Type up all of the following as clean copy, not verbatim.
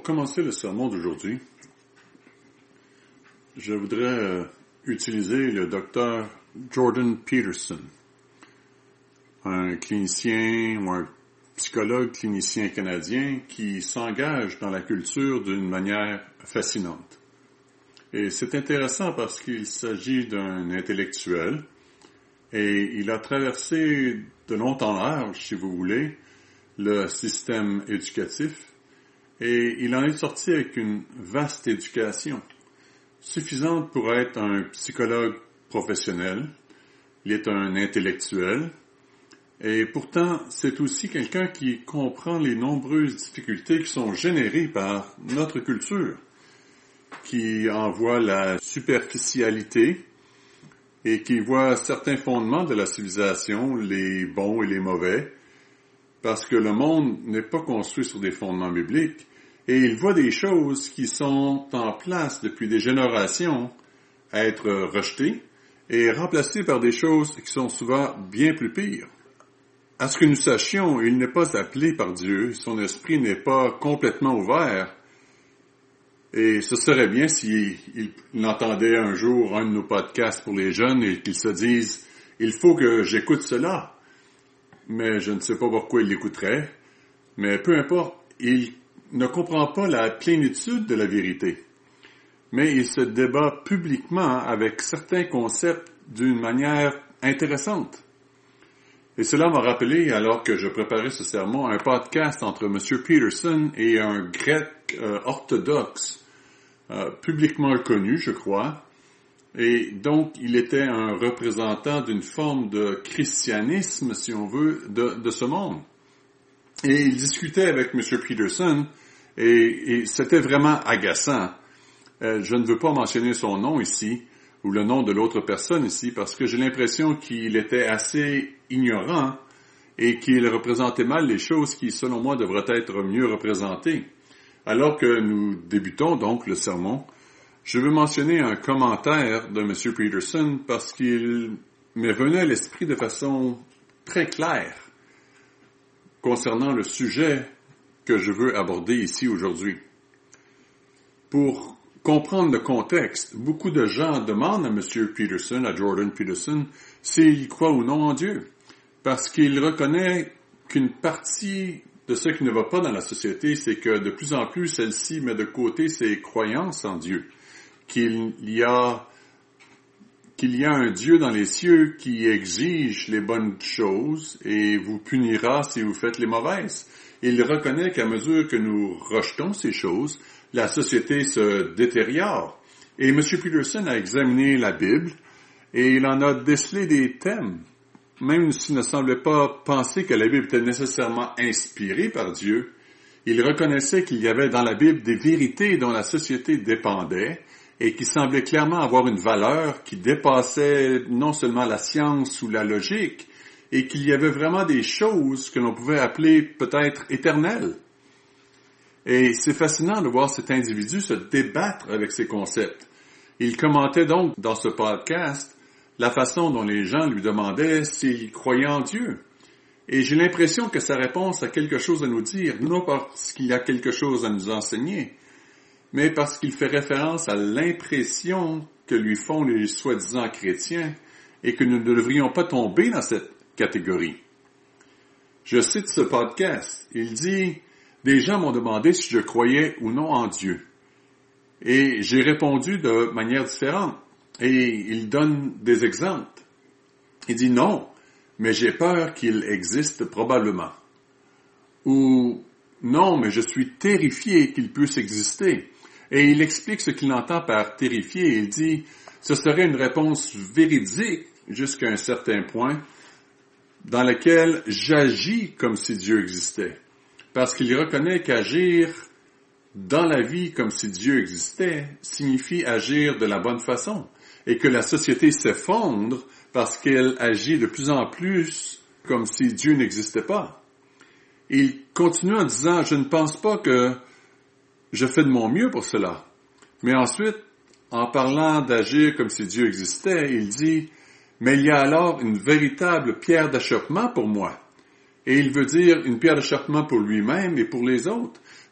commencer le sermon d'aujourd'hui, je voudrais utiliser le docteur Jordan Peterson, un clinicien ou un psychologue clinicien canadien qui s'engage dans la culture d'une manière fascinante. Et c'est intéressant parce qu'il s'agit d'un intellectuel et il a traversé de long en large, si vous voulez, le système éducatif et il en est sorti avec une vaste éducation, suffisante pour être un psychologue professionnel. Il est un intellectuel et pourtant c'est aussi quelqu'un qui comprend les nombreuses difficultés qui sont générées par notre culture, qui en voit la superficialité et qui voit certains fondements de la civilisation, les bons et les mauvais, parce que le monde n'est pas construit sur des fondements bibliques, et il voit des choses qui sont en place depuis des générations à être rejetées et remplacées par des choses qui sont souvent bien plus pires. À ce que nous sachions, il n'est pas appelé par Dieu, son esprit n'est pas complètement ouvert, et ce serait bien s'il entendait un jour un de nos podcasts pour les jeunes et qu'ils se disent « Il faut que j'écoute cela ». Mais je ne sais pas pourquoi il l'écouterait. Mais peu importe, il ne comprend pas la plénitude de la vérité. Mais il se débat publiquement avec certains concepts d'une manière intéressante. Et cela m'a rappelé, alors que je préparais ce sermon, un podcast entre M. Peterson et un grec orthodoxe, publiquement connu, je crois. Et donc, il était un représentant d'une forme de christianisme, si on veut, de ce monde. Et il discutait avec M. Peterson, et c'était vraiment agaçant. Je ne veux pas mentionner son nom ici, ou le nom de l'autre personne ici, parce que j'ai l'impression qu'il était assez ignorant, et qu'il représentait mal les choses qui, selon moi, devraient être mieux représentées. Alors que nous débutons donc le sermon, je veux mentionner un commentaire de M. Peterson parce qu'il m'est venu à l'esprit de façon très claire concernant le sujet que je veux aborder ici aujourd'hui. Pour comprendre le contexte, beaucoup de gens demandent à M. Peterson, à Jordan Peterson, s'il croit ou non en Dieu, parce qu'il reconnaît qu'une partie de ce qui ne va pas dans la société, c'est que de plus en plus celle-ci met de côté ses croyances en Dieu. Qu'il y a un Dieu dans les cieux qui exige les bonnes choses et vous punira si vous faites les mauvaises. Il reconnaît qu'à mesure que nous rejetons ces choses, la société se détériore. Et M. Peterson a examiné la Bible et il en a décelé des thèmes. Même s'il ne semblait pas penser que la Bible était nécessairement inspirée par Dieu, il reconnaissait qu'il y avait dans la Bible des vérités dont la société dépendait et qui semblaient clairement avoir une valeur qui dépassait non seulement la science ou la logique, et qu'il y avait vraiment des choses que l'on pouvait appeler peut-être éternelles. Et c'est fascinant de voir cet individu se débattre avec ces concepts. Il commentait donc dans ce podcast la façon dont les gens lui demandaient s'il croyait en Dieu. Et j'ai l'impression que sa réponse a quelque chose à nous dire, non parce qu'il y a quelque chose à nous enseigner, mais parce qu'il fait référence à l'impression que lui font les soi-disant chrétiens et que nous ne devrions pas tomber dans cette catégorie. Je cite ce podcast. Il dit « Des gens m'ont demandé si je croyais ou non en Dieu. » Et j'ai répondu de manière différente. Et il donne des exemples. Il dit « Non, mais j'ai peur qu'il existe probablement. » Ou « Non, mais je suis terrifié qu'il puisse exister. » Et il explique ce qu'il entend par terrifié. Il dit, ce serait une réponse véridique jusqu'à un certain point dans laquelle j'agis comme si Dieu existait. Parce qu'il reconnaît qu'agir dans la vie comme si Dieu existait signifie agir de la bonne façon. Et que la société s'effondre parce qu'elle agit de plus en plus comme si Dieu n'existait pas. Il continue en disant, je ne pense pas que je fais de mon mieux pour cela. Mais ensuite, en parlant d'agir comme si Dieu existait, il dit, mais il y a alors une véritable pierre d'achoppement pour moi. Et il veut dire une pierre d'achoppement pour lui-même et pour les autres.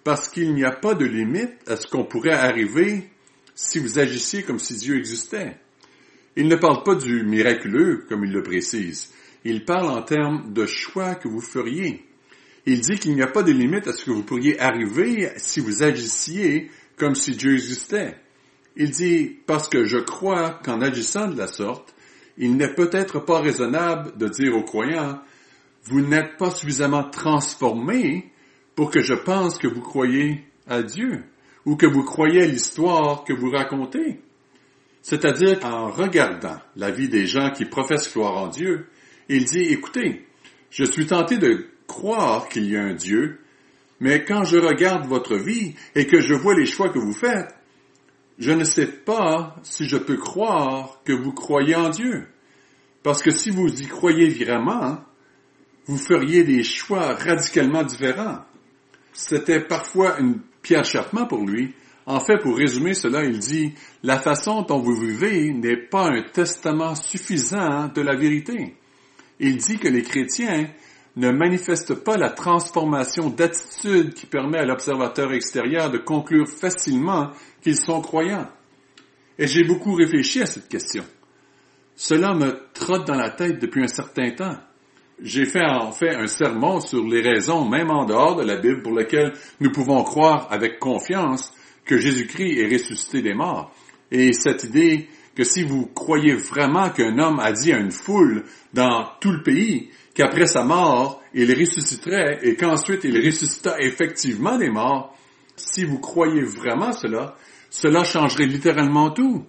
parce qu'il n'y a pas de limite à ce qu'on pourrait arriver si vous agissiez comme si Dieu existait. Il ne parle pas du miraculeux, comme il le précise. Il parle en termes de choix que vous feriez. Il dit qu'il n'y a pas de limite à ce que vous pourriez arriver si vous agissiez comme si Dieu existait. Il dit, parce que je crois qu'en agissant de la sorte, il n'est peut-être pas raisonnable de dire aux croyants, vous n'êtes pas suffisamment transformés pour que je pense que vous croyez à Dieu ou que vous croyez à l'histoire que vous racontez. C'est-à-dire qu'en regardant la vie des gens qui professent croire en Dieu, il dit, écoutez, je suis tenté de croire qu'il y a un Dieu, mais quand je regarde votre vie et que je vois les choix que vous faites, je ne sais pas si je peux croire que vous croyez en Dieu. Parce que si vous y croyez vraiment, vous feriez des choix radicalement différents. C'était parfois une pierre d'achoppement pour lui. En fait, pour résumer cela, il dit, la façon dont vous vivez n'est pas un testament suffisant de la vérité. Il dit que les chrétiens ne manifestent pas la transformation d'attitude qui permet à l'observateur extérieur de conclure facilement qu'ils sont croyants. Et j'ai beaucoup réfléchi à cette question. Cela me trotte dans la tête depuis un certain temps. J'ai fait en fait un sermon sur les raisons, même en dehors de la Bible, pour lesquelles nous pouvons croire avec confiance que Jésus-Christ est ressuscité des morts. Et cette idée que si vous croyez vraiment qu'un homme a dit à une foule dans tout le pays qu'après sa mort, il ressusciterait et qu'ensuite il ressuscita effectivement des morts, si vous croyez vraiment cela, cela changerait littéralement tout.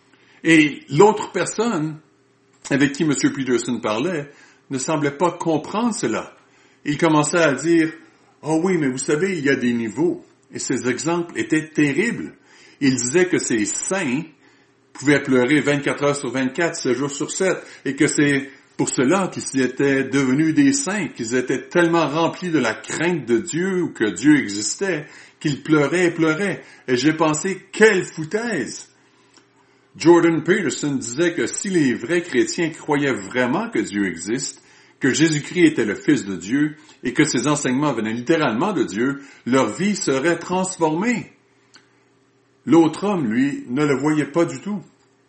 Et l'autre personne avec qui M. Peterson parlait ne semblait pas comprendre cela. Il commençait à dire, « Oh oui, mais vous savez, il y a des niveaux. » Et ces exemples étaient terribles. Il disait que ces saints pouvaient pleurer 24 heures sur 24, 7 jours sur 7, et que c'est pour cela qu'ils étaient devenus des saints, qu'ils étaient tellement remplis de la crainte de Dieu ou que Dieu existait, qu'ils pleuraient et pleuraient. Et j'ai pensé, quelle foutaise! Jordan Peterson disait que si les vrais chrétiens croyaient vraiment que Dieu existe, que Jésus-Christ était le Fils de Dieu et que ses enseignements venaient littéralement de Dieu, leur vie serait transformée. L'autre homme, lui, ne le voyait pas du tout.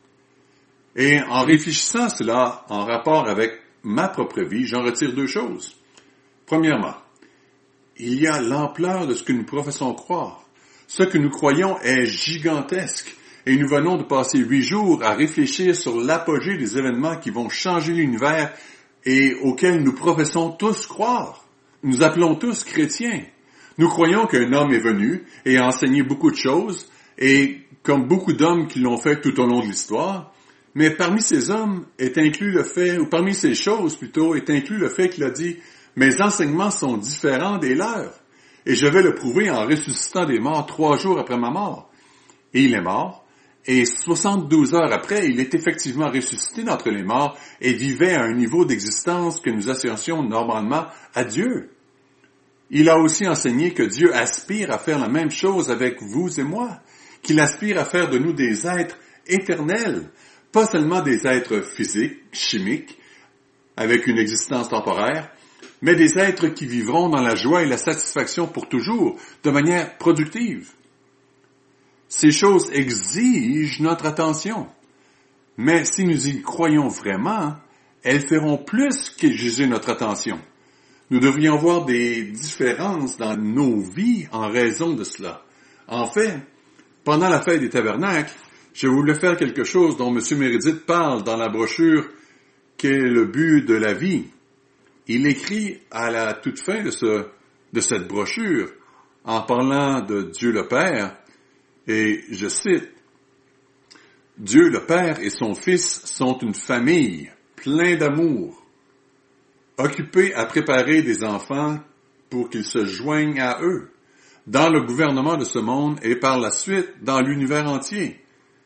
Et en réfléchissant à cela en rapport avec ma propre vie, j'en retire deux choses. Premièrement, il y a l'ampleur de ce que nous professons croire. Ce que nous croyons est gigantesque. Et nous venons de passer 8 jours à réfléchir sur l'apogée des événements qui vont changer l'univers et auxquels nous professons tous croire. Nous appelons tous chrétiens. Nous croyons qu'un homme est venu et a enseigné beaucoup de choses, et comme beaucoup d'hommes qui l'ont fait tout au long de l'histoire, mais parmi ces hommes est inclus le fait, ou parmi ces choses plutôt, est inclus le fait qu'il a dit « Mes enseignements sont différents des leurs, et je vais le prouver en ressuscitant des morts 3 jours après ma mort. » Et il est mort. Et 72 heures après, il est effectivement ressuscité d'entre les morts et vivait à un niveau d'existence que nous associons normalement à Dieu. Il a aussi enseigné que Dieu aspire à faire la même chose avec vous et moi, qu'il aspire à faire de nous des êtres éternels, pas seulement des êtres physiques, chimiques, avec une existence temporaire, mais des êtres qui vivront dans la joie et la satisfaction pour toujours, de manière productive. Ces choses exigent notre attention. Mais si nous y croyons vraiment, elles feront plus qu'exiger notre attention. Nous devrions voir des différences dans nos vies en raison de cela. En fait, pendant la fête des tabernacles, je voulais faire quelque chose dont M. Meredith parle dans la brochure qu'est le but de la vie. Il écrit à la toute fin de cette brochure, en parlant de Dieu le Père, et je cite, « Dieu le Père et son Fils sont une famille, plein d'amour, occupés à préparer des enfants pour qu'ils se joignent à eux, dans le gouvernement de ce monde et par la suite dans l'univers entier.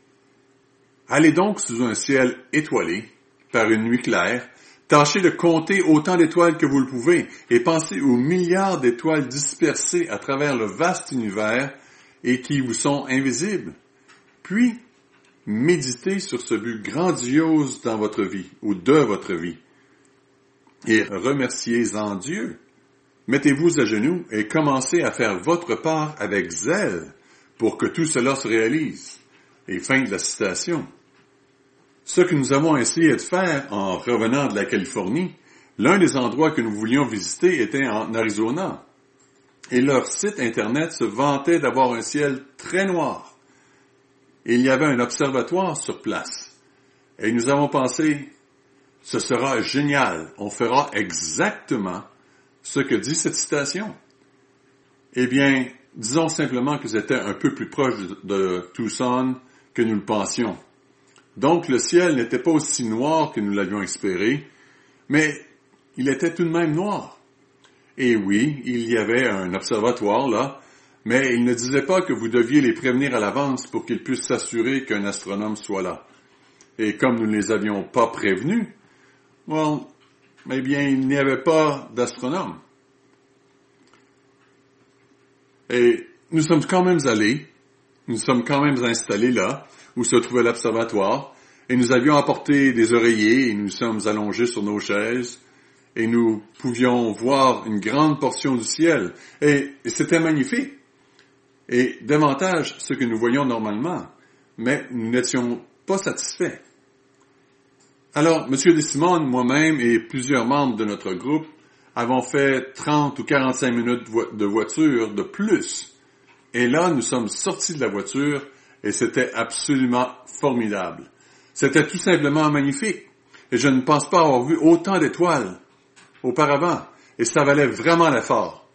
Allez donc sous un ciel étoilé, par une nuit claire, tâchez de compter autant d'étoiles que vous le pouvez et pensez aux milliards d'étoiles dispersées à travers le vaste univers et qui vous sont invisibles. Puis, méditez sur ce but grandiose dans votre vie ou de votre vie et remerciez-en Dieu. mettez-vous à genoux et commencez à faire votre part avec zèle pour que tout cela se réalise. » Et fin de la citation. Ce que nous avons essayé de faire en revenant de la Californie, l'un des endroits que nous voulions visiter était en Arizona. Et leur site Internet se vantait d'avoir un ciel très noir. Et il y avait un observatoire sur place. Et nous avons pensé, ce sera génial, on fera exactement ce que dit cette citation. Eh bien, disons simplement que c'était un peu plus proche de Tucson que nous le pensions. Donc le ciel n'était pas aussi noir que nous l'avions espéré, mais il était tout de même noir. Et oui, il y avait un observatoire là, mais il ne disait pas que vous deviez les prévenir à l'avance pour qu'ils puissent s'assurer qu'un astronome soit là. Et comme nous ne les avions pas prévenus, eh bien, il n'y avait pas d'astronome. Et nous sommes quand même allés, nous sommes quand même installés là, où se trouvait l'observatoire, et nous avions apporté des oreillers, et nous sommes allongés sur nos chaises, et nous pouvions voir une grande portion du ciel, et c'était magnifique, et davantage ce que nous voyions normalement, mais nous n'étions pas satisfaits. Alors, M. Desimone, moi-même et plusieurs membres de notre groupe avons fait 30 ou 45 minutes de voiture de plus, et là, nous sommes sortis de la voiture, et c'était absolument formidable. C'était tout simplement magnifique. Et je ne pense pas avoir vu autant d'étoiles auparavant. Et ça valait vraiment l'effort.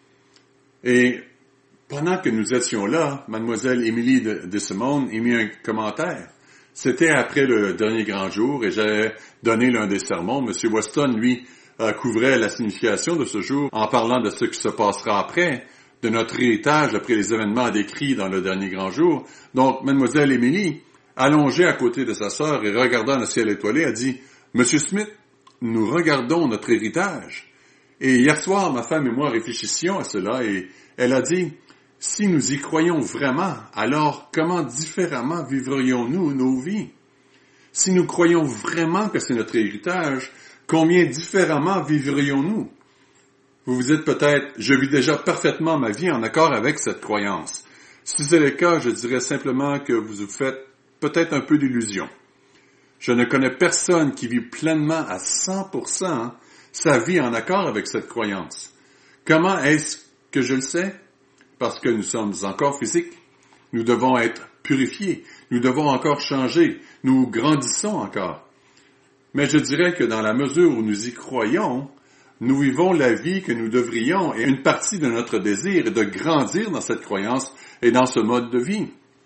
Et pendant que nous étions là, Mademoiselle Émilie Desimone émit un commentaire. C'était après le dernier grand jour et j'avais donné l'un des sermons. M. Weston, lui, couvrait la signification de ce jour en parlant de ce qui se passera après, de notre héritage après les événements décrits dans le dernier grand jour. Donc, Mademoiselle Émilie, allongée à côté de sa sœur et regardant le ciel étoilé, a dit, « Monsieur Smith, nous regardons notre héritage. » Et hier soir, ma femme et moi réfléchissions à cela et elle a dit, « Si nous y croyons vraiment, alors comment différemment vivrions-nous nos vies? Si nous croyons vraiment que c'est notre héritage, combien différemment vivrions-nous? » Vous vous dites peut-être, je vis déjà parfaitement ma vie en accord avec cette croyance. Si c'est le cas, je dirais simplement que vous vous faites peut-être un peu d'illusion. Je ne connais personne qui vit pleinement à 100% sa vie en accord avec cette croyance. Comment est-ce que je le sais? Parce que nous sommes encore physiques. Nous devons être purifiés. Nous devons encore changer. Nous grandissons encore. Mais je dirais que dans la mesure où nous y croyons, nous vivons la vie que nous devrions et une partie de notre désir est de grandir dans cette croyance et dans ce mode de vie.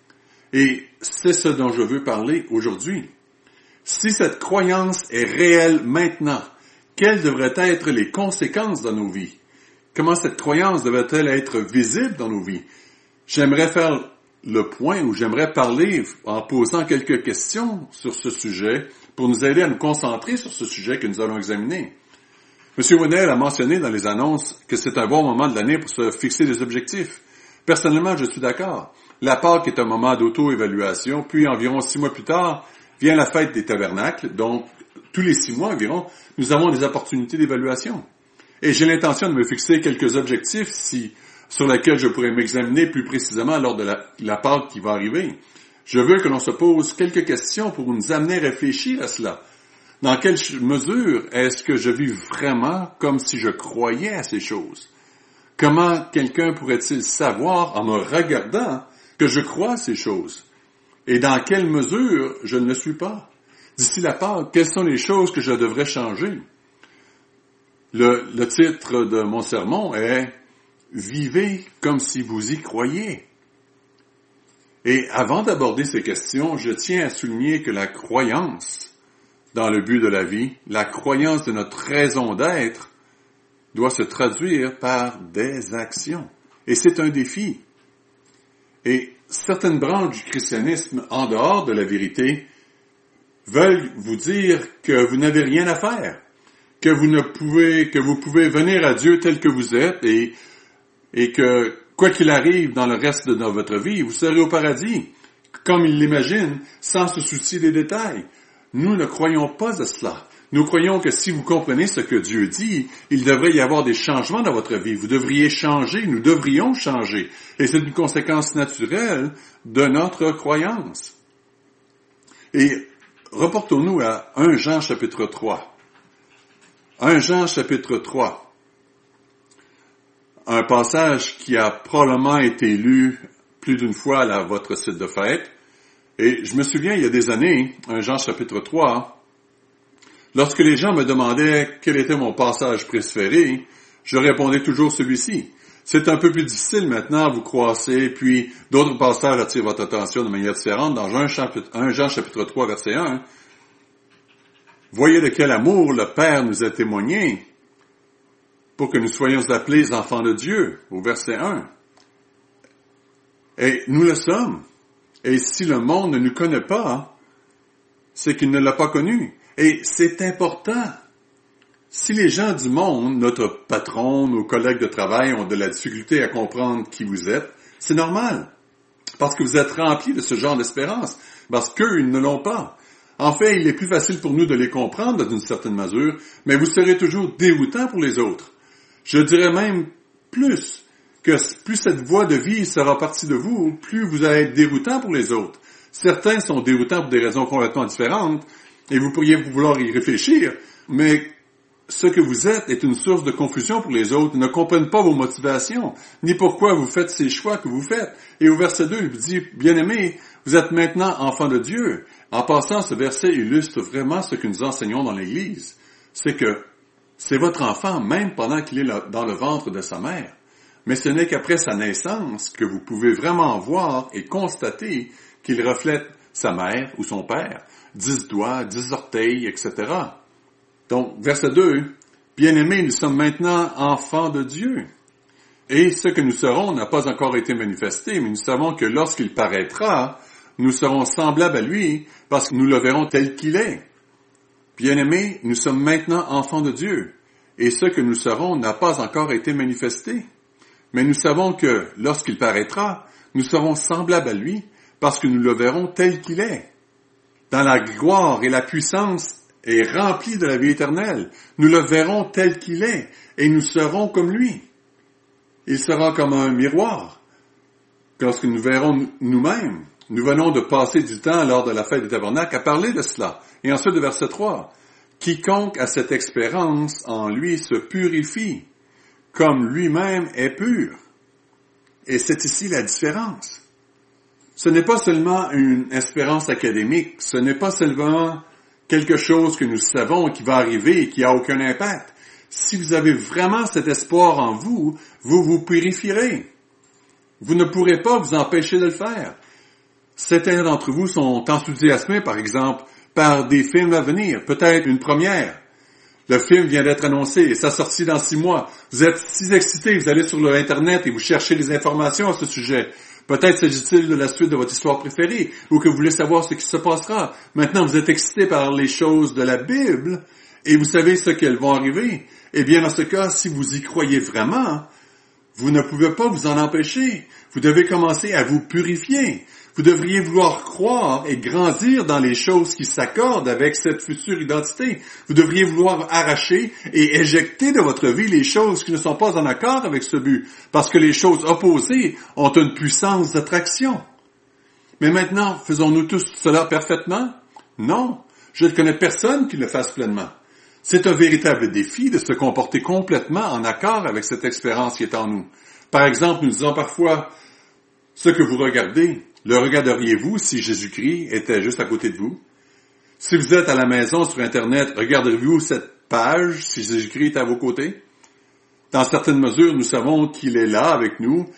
Et c'est ce dont je veux parler aujourd'hui. Si cette croyance est réelle maintenant, quelles devraient être les conséquences dans nos vies? Comment cette croyance devrait-elle être visible dans nos vies? J'aimerais faire le point ou j'aimerais parler en posant quelques questions sur ce sujet pour nous aider à nous concentrer sur ce sujet que nous allons examiner. M. Winnell a mentionné dans les annonces que c'est un bon moment de l'année pour se fixer des objectifs. Personnellement, je suis d'accord. La Pâque est un moment d'auto-évaluation, puis environ 6 mois plus tard, vient la fête des tabernacles, donc tous les 6 mois environ, nous avons des opportunités d'évaluation. Et j'ai l'intention de me fixer quelques objectifs sur lesquels je pourrais m'examiner plus précisément lors de la Pâque qui va arriver. Je veux que l'on se pose quelques questions pour nous amener à réfléchir à cela. Dans quelle mesure est-ce que je vis vraiment comme si je croyais à ces choses? Comment quelqu'un pourrait-il savoir en me regardant que je crois à ces choses? Et dans quelle mesure je ne le suis pas? D'ici la Pâque, quelles sont les choses que je devrais changer? Le titre de mon sermon est « Vivez comme si vous y croyiez ». Et avant d'aborder ces questions, je tiens à souligner que la croyance dans le but de la vie, la croyance de notre raison d'être, doit se traduire par des actions. Et c'est un défi. Et certaines branches du christianisme, en dehors de la vérité, veulent vous dire que vous n'avez rien à faire, que vous pouvez venir à Dieu tel que vous êtes et que, quoi qu'il arrive dans le reste de votre vie, vous serez au paradis, comme ils l'imaginent, sans se soucier des détails. Nous ne croyons pas à cela. Nous croyons que si vous comprenez ce que Dieu dit, il devrait y avoir des changements dans votre vie. Vous devriez changer, nous devrions changer. Et c'est une conséquence naturelle de notre croyance. Et reportons-nous à 1 Jean chapitre 3. 1 Jean chapitre 3. Un passage qui a probablement été lu plus d'une fois à votre site de fête. Et je me souviens, il y a des années, 1 Jean chapitre 3, lorsque les gens me demandaient quel était mon passage préféré, je répondais toujours celui-ci. C'est un peu plus difficile maintenant, vous croissez, puis d'autres passages attirent votre attention de manière différente. Dans 1 Jean chapitre 3, verset 1, voyez de quel amour le Père nous a témoigné pour que nous soyons appelés enfants de Dieu, au verset 1. Et nous le sommes. Et si le monde ne nous connaît pas, c'est qu'il ne l'a pas connu. Et c'est important. Si les gens du monde, notre patron, nos collègues de travail ont de la difficulté à comprendre qui vous êtes, c'est normal. Parce que vous êtes remplis de ce genre d'espérance. Parce qu'eux, ils ne l'ont pas. En fait, il est plus facile pour nous de les comprendre d'une certaine mesure, mais vous serez toujours déroutant pour les autres. Je dirais même plus que plus cette voie de vie sera partie de vous, plus vous allez être déroutant pour les autres. Certains sont déroutants pour des raisons complètement différentes, et vous pourriez vouloir y réfléchir, mais ce que vous êtes est une source de confusion pour les autres. Ils ne comprennent pas vos motivations, ni pourquoi vous faites ces choix que vous faites. Et au verset 2, il vous dit, bien-aimés, vous êtes maintenant enfants de Dieu. En passant, ce verset illustre vraiment ce que nous enseignons dans l'Église. C'est que c'est votre enfant, même pendant qu'il est dans le ventre de sa mère. Mais ce n'est qu'après sa naissance que vous pouvez vraiment voir et constater qu'il reflète sa mère ou son père. 10 doigts, 10 orteils, etc. Donc, verset 2, « Bien-aimés, nous sommes maintenant enfants de Dieu. Et ce que nous serons n'a pas encore été manifesté, mais nous savons que lorsqu'il paraîtra, nous serons semblables à lui, parce que nous le verrons tel qu'il est. Bien-aimés, nous sommes maintenant enfants de Dieu, et ce que nous serons n'a pas encore été manifesté. Mais nous savons que lorsqu'il paraîtra, nous serons semblables à lui, parce que nous le verrons tel qu'il est. Dans la gloire et la puissance est rempli de la vie éternelle. Nous le verrons tel qu'il est, et nous serons comme lui. Il sera comme un miroir. Lorsque nous verrons nous-mêmes, nous venons de passer du temps lors de la fête des tabernacles à parler de cela. Et ensuite, le verset 3, « Quiconque a cette expérience en lui se purifie, comme lui-même est pur. » Et c'est ici la différence. Ce n'est pas seulement une espérance académique, ce n'est pas seulement quelque chose que nous savons qui va arriver et qui n'a aucun impact. Si vous avez vraiment cet espoir en vous, vous vous purifierez. Vous ne pourrez pas vous empêcher de le faire. Certains d'entre vous sont enthousiasmés, par exemple, par des films à venir, peut-être une première. Le film vient d'être annoncé et sa sortie dans 6 mois. Vous êtes si excités, vous allez sur l'Internet et vous cherchez des informations à ce sujet. Peut-être s'agit-il de la suite de votre histoire préférée, ou que vous voulez savoir ce qui se passera. Maintenant, vous êtes excité par les choses de la Bible, et vous savez ce qu'elles vont arriver. Eh bien, dans ce cas, si vous y croyez vraiment, vous ne pouvez pas vous en empêcher. Vous devez commencer à vous purifier. Vous devriez vouloir croire et grandir dans les choses qui s'accordent avec cette future identité. Vous devriez vouloir arracher et éjecter de votre vie les choses qui ne sont pas en accord avec ce but, parce que les choses opposées ont une puissance d'attraction. Mais maintenant, faisons-nous tous cela parfaitement? Non, je ne connais personne qui le fasse pleinement. C'est un véritable défi de se comporter complètement en accord avec cette expérience qui est en nous. Par exemple, nous disons parfois, ce que vous regardez, le regarderiez-vous si Jésus-Christ était juste à côté de vous? Si vous êtes à la maison sur Internet, regarderiez-vous cette page si Jésus-Christ est à vos côtés? Dans certaines mesures, nous savons qu'il est là avec nous,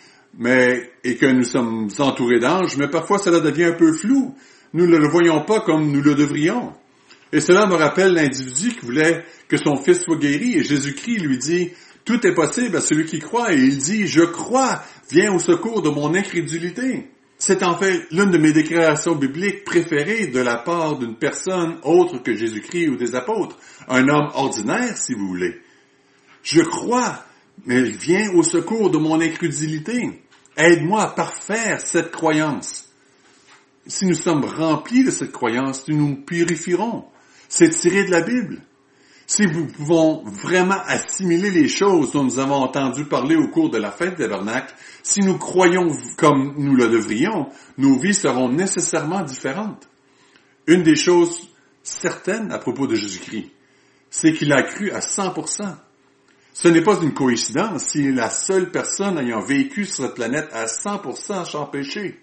et que nous sommes entourés d'anges, mais parfois cela devient un peu flou. Nous ne le voyons pas comme nous le devrions. Et cela me rappelle l'individu qui voulait que son fils soit guéri, et Jésus-Christ lui dit, « Tout est possible à celui qui croit. » Et il dit, « Je crois, viens au secours de mon incrédulité. » C'est en fait l'une de mes déclarations bibliques préférées de la part d'une personne autre que Jésus-Christ ou des apôtres, un homme ordinaire, si vous voulez. Je crois, mais viens au secours de mon incrédulité. Aide-moi à parfaire cette croyance. Si nous sommes remplis de cette croyance, nous nous purifierons. C'est tiré de la Bible. si nous pouvons vraiment assimiler les choses dont nous avons entendu parler au cours de la fête des tabernacles, si nous croyons comme nous le devrions, nos vies seront nécessairement différentes. Une des choses certaines à propos de Jésus-Christ, c'est qu'il a cru à 100%. Ce n'est pas une coïncidence s'il est la seule personne ayant vécu sur cette planète à 100% sans péché.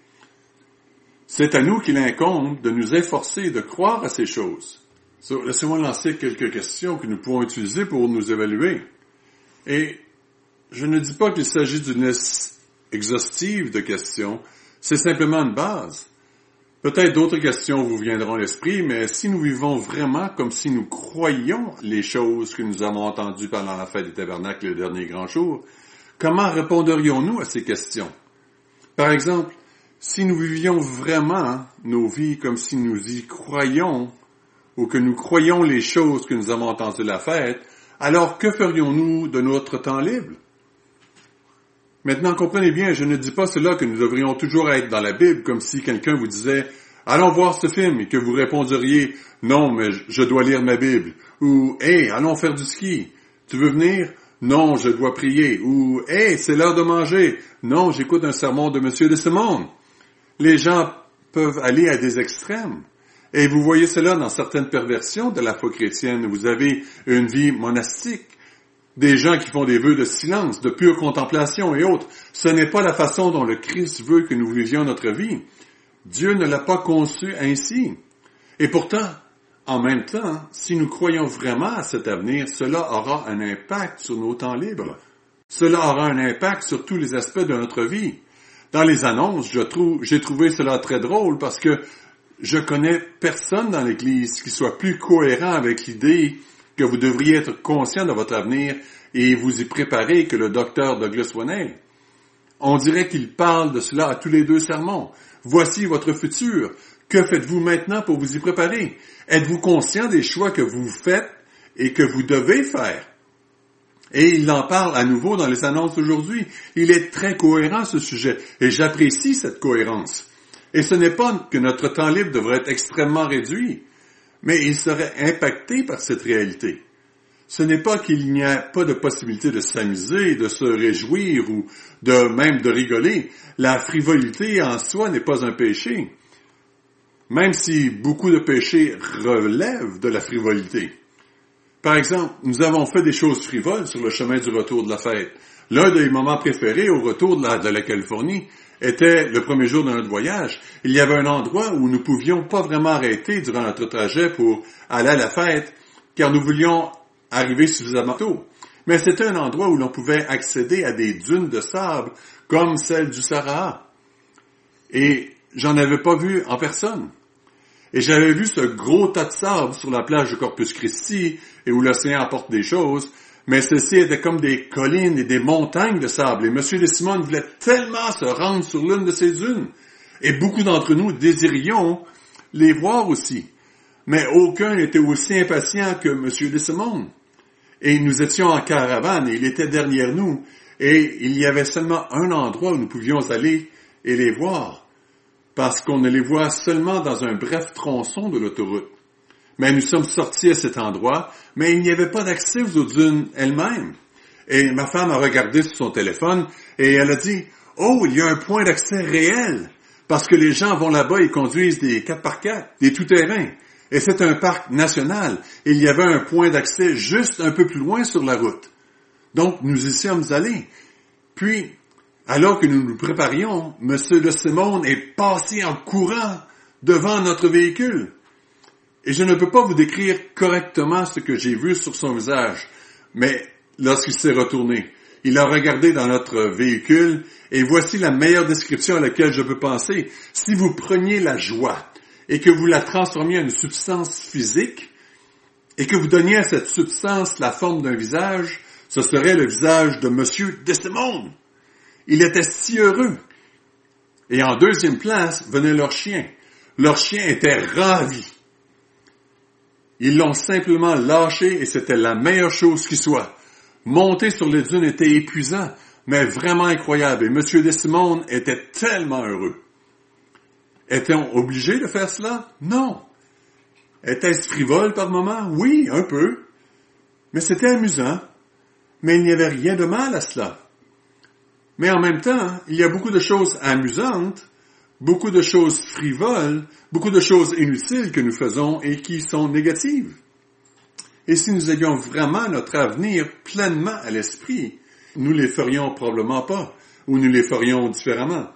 C'est à nous qu'il incombe de nous efforcer de croire à ces choses. Laissez-moi lancer quelques questions que nous pouvons utiliser pour nous évaluer. Et je ne dis pas qu'il s'agit d'une liste exhaustive de questions, c'est simplement une base. Peut-être d'autres questions vous viendront à l'esprit, mais si nous vivons vraiment comme si nous croyions les choses que nous avons entendues pendant la fête des tabernacles le dernier grand jour, comment répondrions-nous à ces questions? Par exemple, si nous vivions vraiment nos vies comme si nous y croyions, ou que nous croyons les choses que nous avons entendues la fête, alors que ferions-nous de notre temps libre? Maintenant, comprenez bien, je ne dis pas cela que nous devrions toujours être dans la Bible, comme si quelqu'un vous disait « Allons voir ce film » et que vous répondriez « Non, mais je dois lire ma Bible » ou « Hey, allons faire du ski. Tu veux venir? Non, je dois prier. » ou « Hey, c'est l'heure de manger. Non, j'écoute un sermon de M. de Simone. » Les gens peuvent aller à des extrêmes. Et vous voyez cela dans certaines perversions de la foi chrétienne. Vous avez une vie monastique, des gens qui font des vœux de silence, de pure contemplation et autres. Ce n'est pas la façon dont le Christ veut que nous vivions notre vie. Dieu ne l'a pas conçu ainsi. Et pourtant, en même temps, si nous croyons vraiment à cet avenir, cela aura un impact sur nos temps libres. Cela aura un impact sur tous les aspects de notre vie. Dans les annonces, j'ai trouvé cela très drôle parce que je connais personne dans l'Église qui soit plus cohérent avec l'idée que vous devriez être conscient de votre avenir et vous y préparer que le docteur Douglas Winnail. On dirait qu'il parle de cela à tous les 2 sermons. Voici votre futur. Que faites-vous maintenant pour vous y préparer? Êtes-vous conscient des choix que vous faites et que vous devez faire? Et il en parle à nouveau dans les annonces d'aujourd'hui. Il est très cohérent ce sujet et j'apprécie cette cohérence. Et ce n'est pas que notre temps libre devrait être extrêmement réduit, mais il serait impacté par cette réalité. Ce n'est pas qu'il n'y a pas de possibilité de s'amuser, de se réjouir ou même de rigoler. La frivolité en soi n'est pas un péché, même si beaucoup de péchés relèvent de la frivolité. Par exemple, nous avons fait des choses frivoles sur le chemin du retour de la fête. L'un des moments préférés au retour de la Californie était le premier jour de notre voyage. Il y avait un endroit où nous pouvions pas vraiment arrêter durant notre trajet pour aller à la fête, car nous voulions arriver suffisamment tôt. Mais c'était un endroit où l'on pouvait accéder à des dunes de sable, comme celle du Sahara. Et j'en avais pas vu en personne. Et j'avais vu ce gros tas de sable sur la plage de Corpus Christi, et où l'océan apporte des choses, mais ceci était comme des collines et des montagnes de sable. Et M. de Simone voulait tellement se rendre sur l'une de ces dunes. Et beaucoup d'entre nous désirions les voir aussi. Mais aucun n'était aussi impatient que M. de Simone. Et nous étions en caravane, et il était derrière nous. Et il y avait seulement un endroit où nous pouvions aller et les voir, parce qu'on ne les voit seulement dans un bref tronçon de l'autoroute. Mais nous sommes sortis à cet endroit, mais il n'y avait pas d'accès aux dunes elles-mêmes. Et ma femme a regardé sur son téléphone et elle a dit « Oh, il y a un point d'accès réel, parce que les gens vont là-bas et conduisent des 4x4, des tout-terrains. Et c'est un parc national. Et il y avait un point d'accès juste un peu plus loin sur la route. Donc, nous y sommes allés. Puis, alors que nous nous préparions, M. de Simone est passé en courant devant notre véhicule. Et je ne peux pas vous décrire correctement ce que j'ai vu sur son visage, mais lorsqu'il s'est retourné, il a regardé dans notre véhicule, et voici la meilleure description à laquelle je peux penser. Si vous preniez la joie et que vous la transformiez en une substance physique, et que vous donniez à cette substance la forme d'un visage, ce serait le visage de M. de Simone. Il était si heureux. Et en deuxième place venait leur chien. Leur chien était ravi. Ils l'ont simplement lâché et c'était la meilleure chose qui soit. Monter sur les dunes était épuisant, mais vraiment incroyable. Et M. de Simone était tellement heureux. Était-on obligé de faire cela? Non. Était-ce frivole par moment? Oui, un peu. Mais c'était amusant, mais il n'y avait rien de mal à cela. Mais en même temps, il y a beaucoup de choses amusantes, beaucoup de choses frivoles, beaucoup de choses inutiles que nous faisons et qui sont négatives. Et si nous ayons vraiment notre avenir pleinement à l'esprit, nous les ferions probablement pas, ou nous les ferions différemment.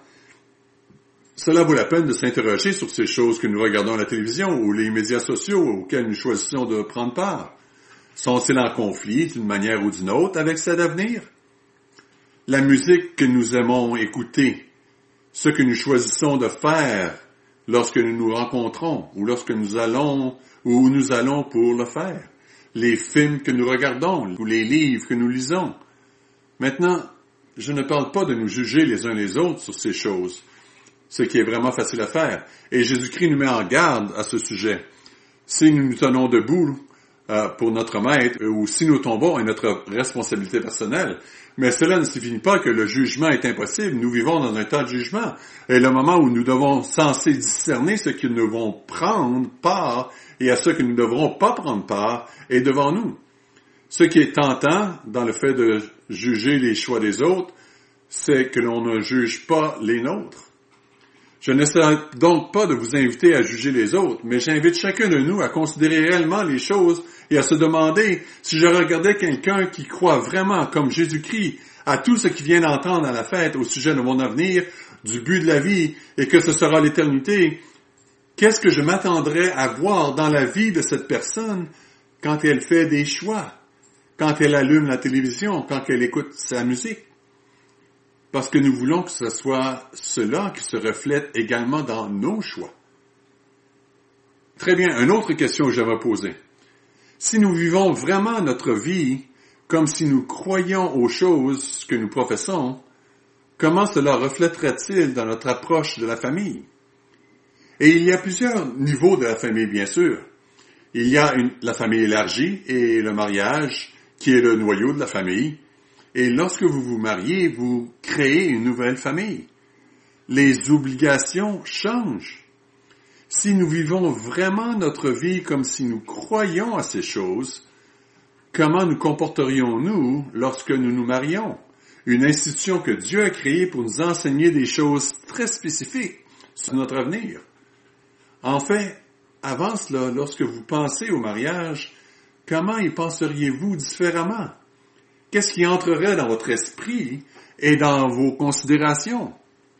Cela vaut la peine de s'interroger sur ces choses que nous regardons à la télévision ou les médias sociaux auxquels nous choisissons de prendre part. Sont-ils en conflit d'une manière ou d'une autre avec cet avenir? La musique que nous aimons écouter, ce que nous choisissons de faire lorsque nous nous rencontrons ou lorsque nous allons ou où nous allons pour le faire, les films que nous regardons ou les livres que nous lisons. Maintenant, je ne parle pas de nous juger les uns les autres sur ces choses, ce qui est vraiment facile à faire. Et Jésus-Christ nous met en garde à ce sujet. Si nous nous tenons debout pour notre maître ou si nous tombons à notre responsabilité personnelle, mais cela ne signifie pas que le jugement est impossible. Nous vivons dans un temps de jugement. Et le moment où nous devons censé discerner ce que nous devons prendre part et à ce que nous ne devrons pas prendre part est devant nous. Ce qui est tentant dans le fait de juger les choix des autres, c'est que l'on ne juge pas les nôtres. Je n'essaie donc pas de vous inviter à juger les autres, mais j'invite chacun de nous à considérer réellement les choses et à se demander si je regardais quelqu'un qui croit vraiment, comme Jésus-Christ, à tout ce qu'il vient d'entendre à la fête au sujet de mon avenir, du but de la vie et que ce sera l'éternité, qu'est-ce que je m'attendrais à voir dans la vie de cette personne quand elle fait des choix, quand elle allume la télévision, quand elle écoute sa musique? Parce que nous voulons que ce soit cela qui se reflète également dans nos choix. Très bien, une autre question que j'avais posée. Si nous vivons vraiment notre vie comme si nous croyions aux choses que nous professons, comment cela reflètera-t-il dans notre approche de la famille? Et il y a plusieurs niveaux de la famille, bien sûr. Il y a la famille élargie et le mariage, qui est le noyau de la famille. Et lorsque vous vous mariez, vous créez une nouvelle famille. Les obligations changent. Si nous vivons vraiment notre vie comme si nous croyions à ces choses, comment nous comporterions-nous lorsque nous nous marions? Une institution que Dieu a créée pour nous enseigner des choses très spécifiques sur notre avenir. En fait, avant cela, lorsque vous pensez au mariage, comment y penseriez-vous différemment? Qu'est-ce qui entrerait dans votre esprit et dans vos considérations?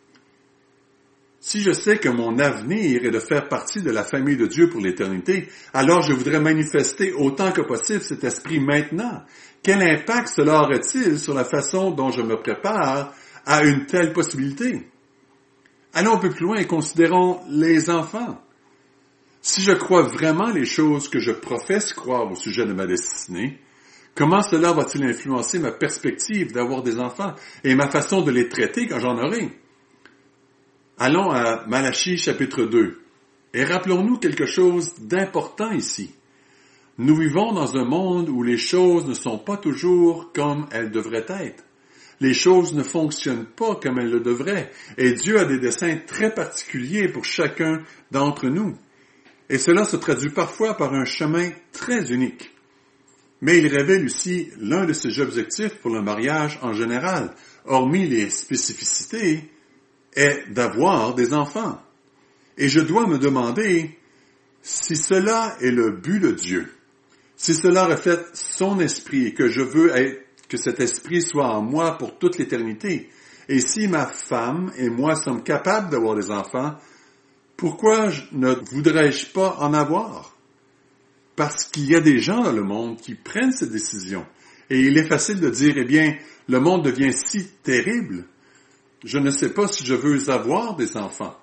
Si je sais que mon avenir est de faire partie de la famille de Dieu pour l'éternité, alors je voudrais manifester autant que possible cet esprit maintenant. Quel impact cela aurait-il sur la façon dont je me prépare à une telle possibilité? Allons un peu plus loin et considérons les enfants. Si je crois vraiment les choses que je professe croire au sujet de ma destinée, comment cela va-t-il influencer ma perspective d'avoir des enfants et ma façon de les traiter quand j'en aurai? Allons à Malachie chapitre 2 et rappelons-nous quelque chose d'important ici. Nous vivons dans un monde où les choses ne sont pas toujours comme elles devraient être. Les choses ne fonctionnent pas comme elles le devraient et Dieu a des desseins très particuliers pour chacun d'entre nous. Et cela se traduit parfois par un chemin très unique. Mais il révèle aussi l'un de ses objectifs pour le mariage en général, hormis les spécificités, est d'avoir des enfants. Et je dois me demander si cela est le but de Dieu, si cela reflète son esprit et que je veux que cet esprit soit en moi pour toute l'éternité, et si ma femme et moi sommes capables d'avoir des enfants, pourquoi ne voudrais-je pas en avoir? Parce qu'il y a des gens dans le monde qui prennent cette décision. Et il est facile de dire, eh bien, le monde devient si terrible. Je ne sais pas si je veux avoir des enfants.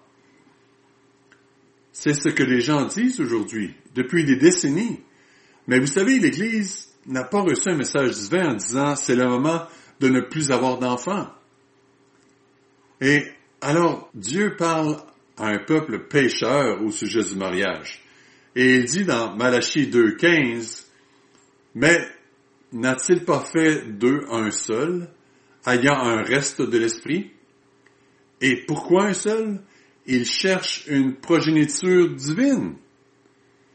C'est ce que les gens disent aujourd'hui, depuis des décennies. Mais vous savez, l'Église n'a pas reçu un message divin en disant, c'est le moment de ne plus avoir d'enfants. Et alors, Dieu parle à un peuple pécheur au sujet du mariage. Et il dit dans Malachie 2,15, « Mais n'a-t-il pas fait d'eux un seul, ayant un reste de l'esprit? Et pourquoi un seul? Il cherche une progéniture divine. »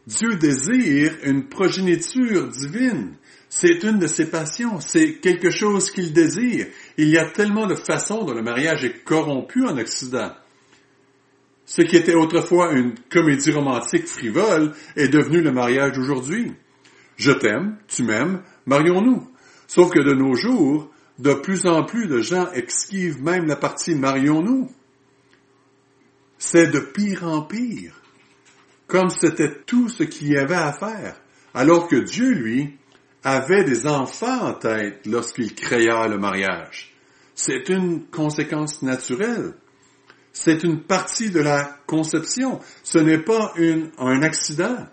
Dieu désire une progéniture divine. C'est une de ses passions. C'est quelque chose qu'il désire. Il y a tellement de façons dont le mariage est corrompu en Occident. Ce qui était autrefois une comédie romantique frivole est devenu le mariage d'aujourd'hui. Je t'aime, tu m'aimes, marions-nous. Sauf que de nos jours, de plus en plus de gens esquivent même la partie marions-nous. C'est de pire en pire. Comme c'était tout ce qu'il y avait à faire. Alors que Dieu, lui, avait des enfants en tête lorsqu'il créa le mariage. C'est une conséquence naturelle. C'est une partie de la conception. Ce n'est pas un accident.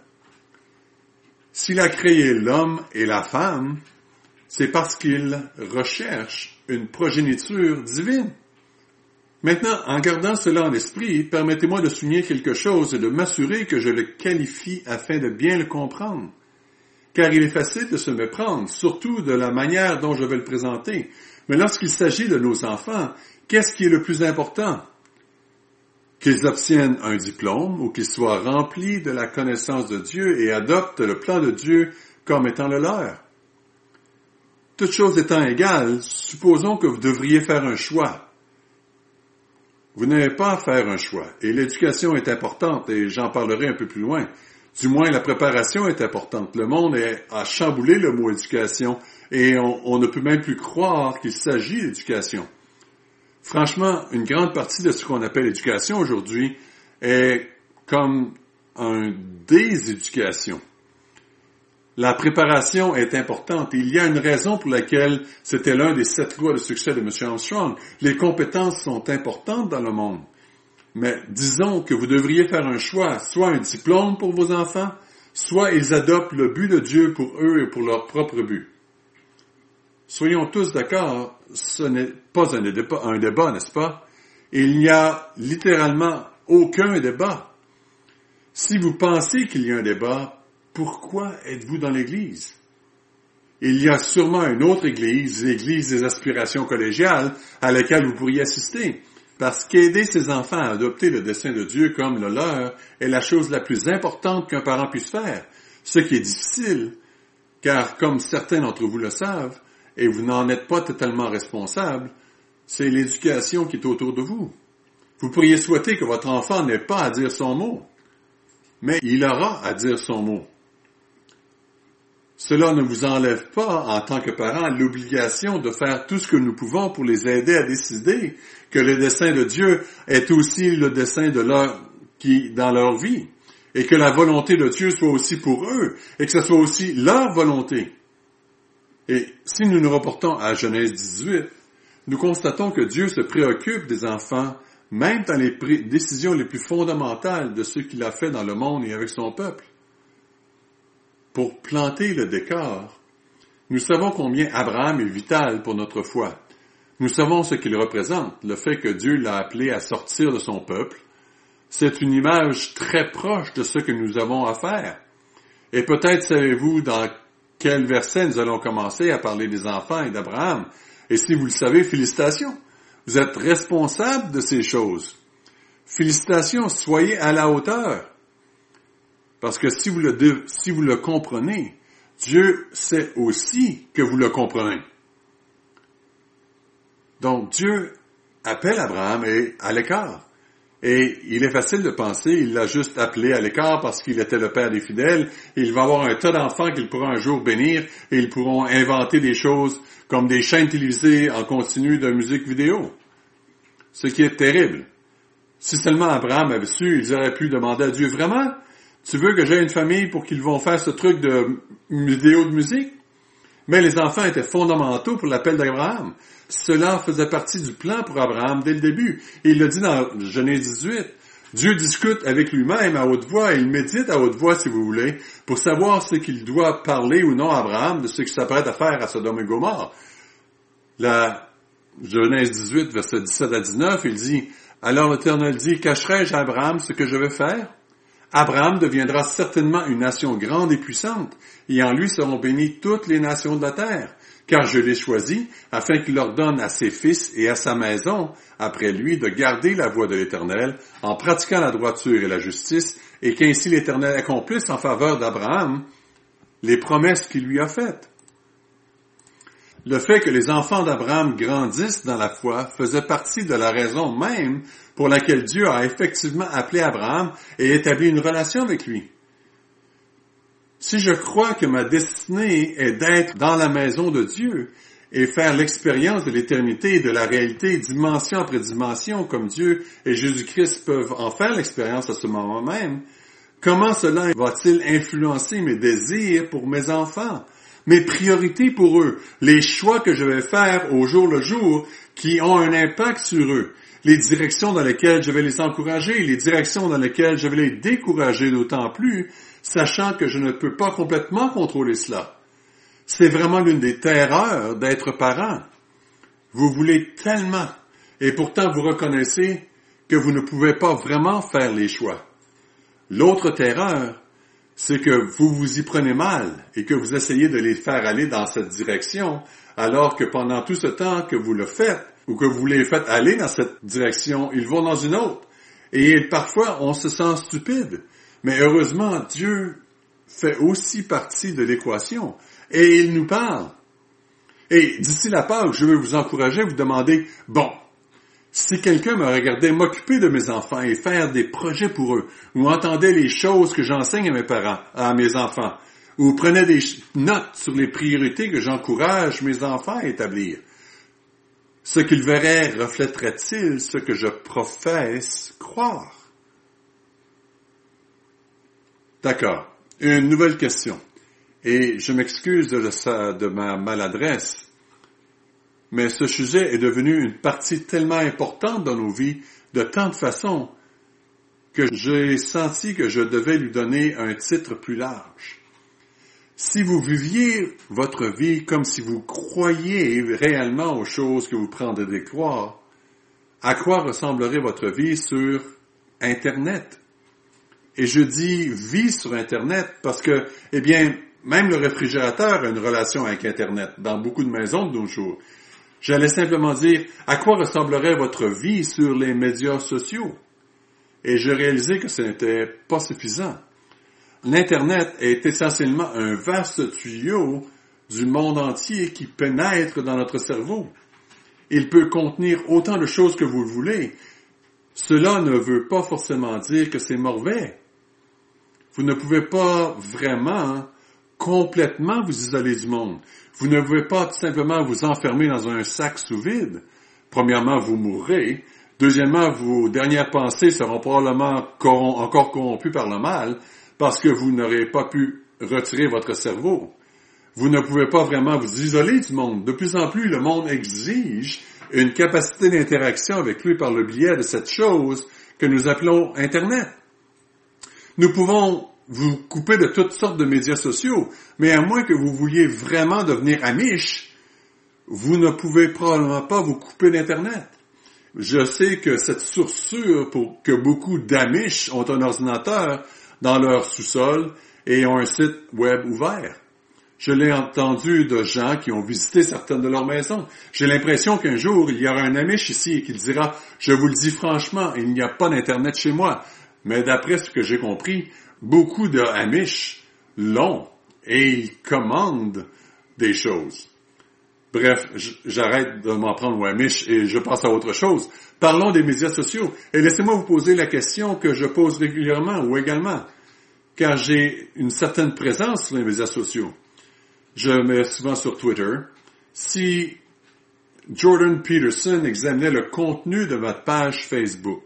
S'il a créé l'homme et la femme, c'est parce qu'il recherche une progéniture divine. Maintenant, en gardant cela en esprit, permettez-moi de souligner quelque chose et de m'assurer que je le qualifie afin de bien le comprendre. Car il est facile de se méprendre, surtout de la manière dont je vais le présenter. Mais lorsqu'il s'agit de nos enfants, qu'est-ce qui est le plus important? Qu'ils obtiennent un diplôme ou qu'ils soient remplis de la connaissance de Dieu et adoptent le plan de Dieu comme étant le leur. Toutes choses étant égales, supposons que vous devriez faire un choix. Vous n'avez pas à faire un choix, et l'éducation est importante, et j'en parlerai un peu plus loin. Du moins, la préparation est importante. Le monde a chamboulé le mot éducation, et on ne peut même plus croire qu'il s'agit d'éducation. Franchement, une grande partie de ce qu'on appelle éducation aujourd'hui est comme un déséducation. La préparation est importante. Il y a une raison pour laquelle c'était l'un des 7 lois de succès de M. Armstrong. Les compétences sont importantes dans le monde. Mais disons que vous devriez faire un choix, soit un diplôme pour vos enfants, soit ils adoptent le but de Dieu pour eux et pour leur propre but. Soyons tous d'accord, ce n'est pas un débat, n'est-ce pas? Il n'y a littéralement aucun débat. Si vous pensez qu'il y a un débat, pourquoi êtes-vous dans l'Église? Il y a sûrement une autre Église, l'Église des aspirations collégiales, à laquelle vous pourriez assister, parce qu'aider ses enfants à adopter le dessein de Dieu comme le leur est la chose la plus importante qu'un parent puisse faire, ce qui est difficile, car comme certains d'entre vous le savent, et vous n'en êtes pas totalement responsable, c'est l'éducation qui est autour de vous. Vous pourriez souhaiter que votre enfant n'ait pas à dire son mot, mais il aura à dire son mot. Cela ne vous enlève pas, en tant que parent, l'obligation de faire tout ce que nous pouvons pour les aider à décider que le dessein de Dieu est aussi le dessein dans leur vie, et que la volonté de Dieu soit aussi pour eux, et que ce soit aussi leur volonté. Et si nous nous reportons à Genèse 18, nous constatons que Dieu se préoccupe des enfants, même dans les décisions les plus fondamentales de ce qu'il a fait dans le monde et avec son peuple. Pour planter le décor, nous savons combien Abraham est vital pour notre foi. Nous savons ce qu'il représente, le fait que Dieu l'a appelé à sortir de son peuple. C'est une image très proche de ce que nous avons à faire. Et peut-être savez-vous dans quel verset nous allons commencer à parler des enfants et d'Abraham. Et si vous le savez, félicitations. Vous êtes responsable de ces choses. Félicitations, soyez à la hauteur. Parce que si vous le comprenez, Dieu sait aussi que vous le comprenez. Donc Dieu appelle Abraham à l'écart. Et il est facile de penser, il l'a juste appelé à l'écart parce qu'il était le père des fidèles, et il va avoir un tas d'enfants qu'il pourra un jour bénir, et ils pourront inventer des choses comme des chaînes télévisées en continu de musique vidéo. Ce qui est terrible. Si seulement Abraham avait su, ils auraient pu demander à Dieu, vraiment? Tu veux que j'aie une famille pour qu'ils vont faire ce truc de vidéo de musique? Mais les enfants étaient fondamentaux pour l'appel d'Abraham. Cela faisait partie du plan pour Abraham dès le début. Et il l'a dit dans Genèse 18. Dieu discute avec lui-même à haute voix, et il médite à haute voix, si vous voulez, pour savoir ce qu'il doit parler ou non à Abraham de ce qu'il s'apprête à faire à Sodome et Gomorrhe. La Genèse 18, verset 17 à 19, il dit, « Alors l'Éternel dit, cacherai-je à Abraham ce que je vais faire? Abraham deviendra certainement une nation grande et puissante, et en lui seront bénies toutes les nations de la terre. car je l'ai choisi afin qu'il ordonne à ses fils et à sa maison, après lui, de garder la voie de l'Éternel, en pratiquant la droiture et la justice, et qu'ainsi l'Éternel accomplisse en faveur d'Abraham les promesses qu'il lui a faites. Le fait que les enfants d'Abraham grandissent dans la foi faisait partie de la raison même pour laquelle Dieu a effectivement appelé Abraham et établi une relation avec lui. Si je crois que ma destinée est d'être dans la maison de Dieu et faire l'expérience de l'éternité et de la réalité dimension après dimension comme Dieu et Jésus-Christ peuvent en faire l'expérience à ce moment même, comment cela va-t-il influencer mes désirs pour mes enfants? Mes priorités pour eux, les choix que je vais faire au jour le jour qui ont un impact sur eux, les directions dans lesquelles je vais les encourager, les directions dans lesquelles je vais les décourager d'autant plus, sachant que je ne peux pas complètement contrôler cela. C'est vraiment l'une des terreurs d'être parent. Vous voulez tellement, et pourtant vous reconnaissez que vous ne pouvez pas vraiment faire les choix. L'autre terreur, c'est que vous vous y prenez mal et que vous essayez de les faire aller dans cette direction, alors que pendant tout ce temps que vous le faites, ou que vous les faites aller dans cette direction, ils vont dans une autre. Et parfois, on se sent stupide. Mais heureusement, Dieu fait aussi partie de l'équation. Et il nous parle. Et d'ici la Pâque, je veux vous encourager à vous demander, bon, si quelqu'un me regardait m'occuper de mes enfants et faire des projets pour eux, ou entendait les choses que j'enseigne à mes parents, à mes enfants, ou prenait des notes sur les priorités que j'encourage mes enfants à établir, ce qu'il verrait reflèterait-il ce que je professe croire? D'accord. Une nouvelle question. Et je m'excuse de ma maladresse. Mais ce sujet est devenu une partie tellement importante dans nos vies, de tant de façons, que j'ai senti que je devais lui donner un titre plus large. Si vous viviez votre vie comme si vous croyiez réellement aux choses que vous prendrez de croire, à quoi ressemblerait votre vie sur Internet? Et je dis vie sur Internet parce que, eh bien, même le réfrigérateur a une relation avec Internet dans beaucoup de maisons de nos jours. J'allais simplement dire, à quoi ressemblerait votre vie sur les médias sociaux? Et je réalisais que ce n'était pas suffisant. L'Internet est essentiellement un vaste tuyau du monde entier qui pénètre dans notre cerveau. Il peut contenir autant de choses que vous le voulez. Cela ne veut pas forcément dire que c'est mauvais. Vous ne pouvez pas vraiment complètement vous isoler du monde. Vous ne pouvez pas tout simplement vous enfermer dans un sac sous vide. Premièrement, vous mourrez. Deuxièmement, vos dernières pensées seront probablement encore corrompues par le mal parce que vous n'aurez pas pu retirer votre cerveau. Vous ne pouvez pas vraiment vous isoler du monde. De plus en plus, le monde exige une capacité d'interaction avec lui par le biais de cette chose que nous appelons Internet. Nous pouvons vous couper de toutes sortes de médias sociaux, mais à moins que vous vouliez vraiment devenir Amish, vous ne pouvez probablement pas vous couper d'Internet. Je sais que cette sourcure pour que beaucoup d'Amish ont un ordinateur dans leur sous-sol et ont un site web ouvert. Je l'ai entendu de gens qui ont visité certaines de leurs maisons. J'ai l'impression qu'un jour, il y aura un Amish ici et qu'il dira « Je vous le dis franchement, il n'y a pas d'Internet chez moi. » Mais d'après ce que j'ai compris, beaucoup de Amish l'ont et ils commandent des choses. Bref, j'arrête de m'en prendre aux Amish et je passe à autre chose. Parlons des médias sociaux. Et laissez-moi vous poser la question que je pose régulièrement ou également, car j'ai une certaine présence sur les médias sociaux. Je mets souvent sur Twitter. Si Jordan Peterson examinait le contenu de votre page Facebook,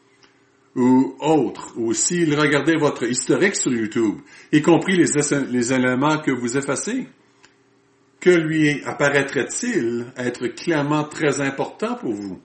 ou autre, ou s'il regardait votre historique sur YouTube, y compris les éléments que vous effacez, que lui apparaîtrait-il être clairement très important pour vous?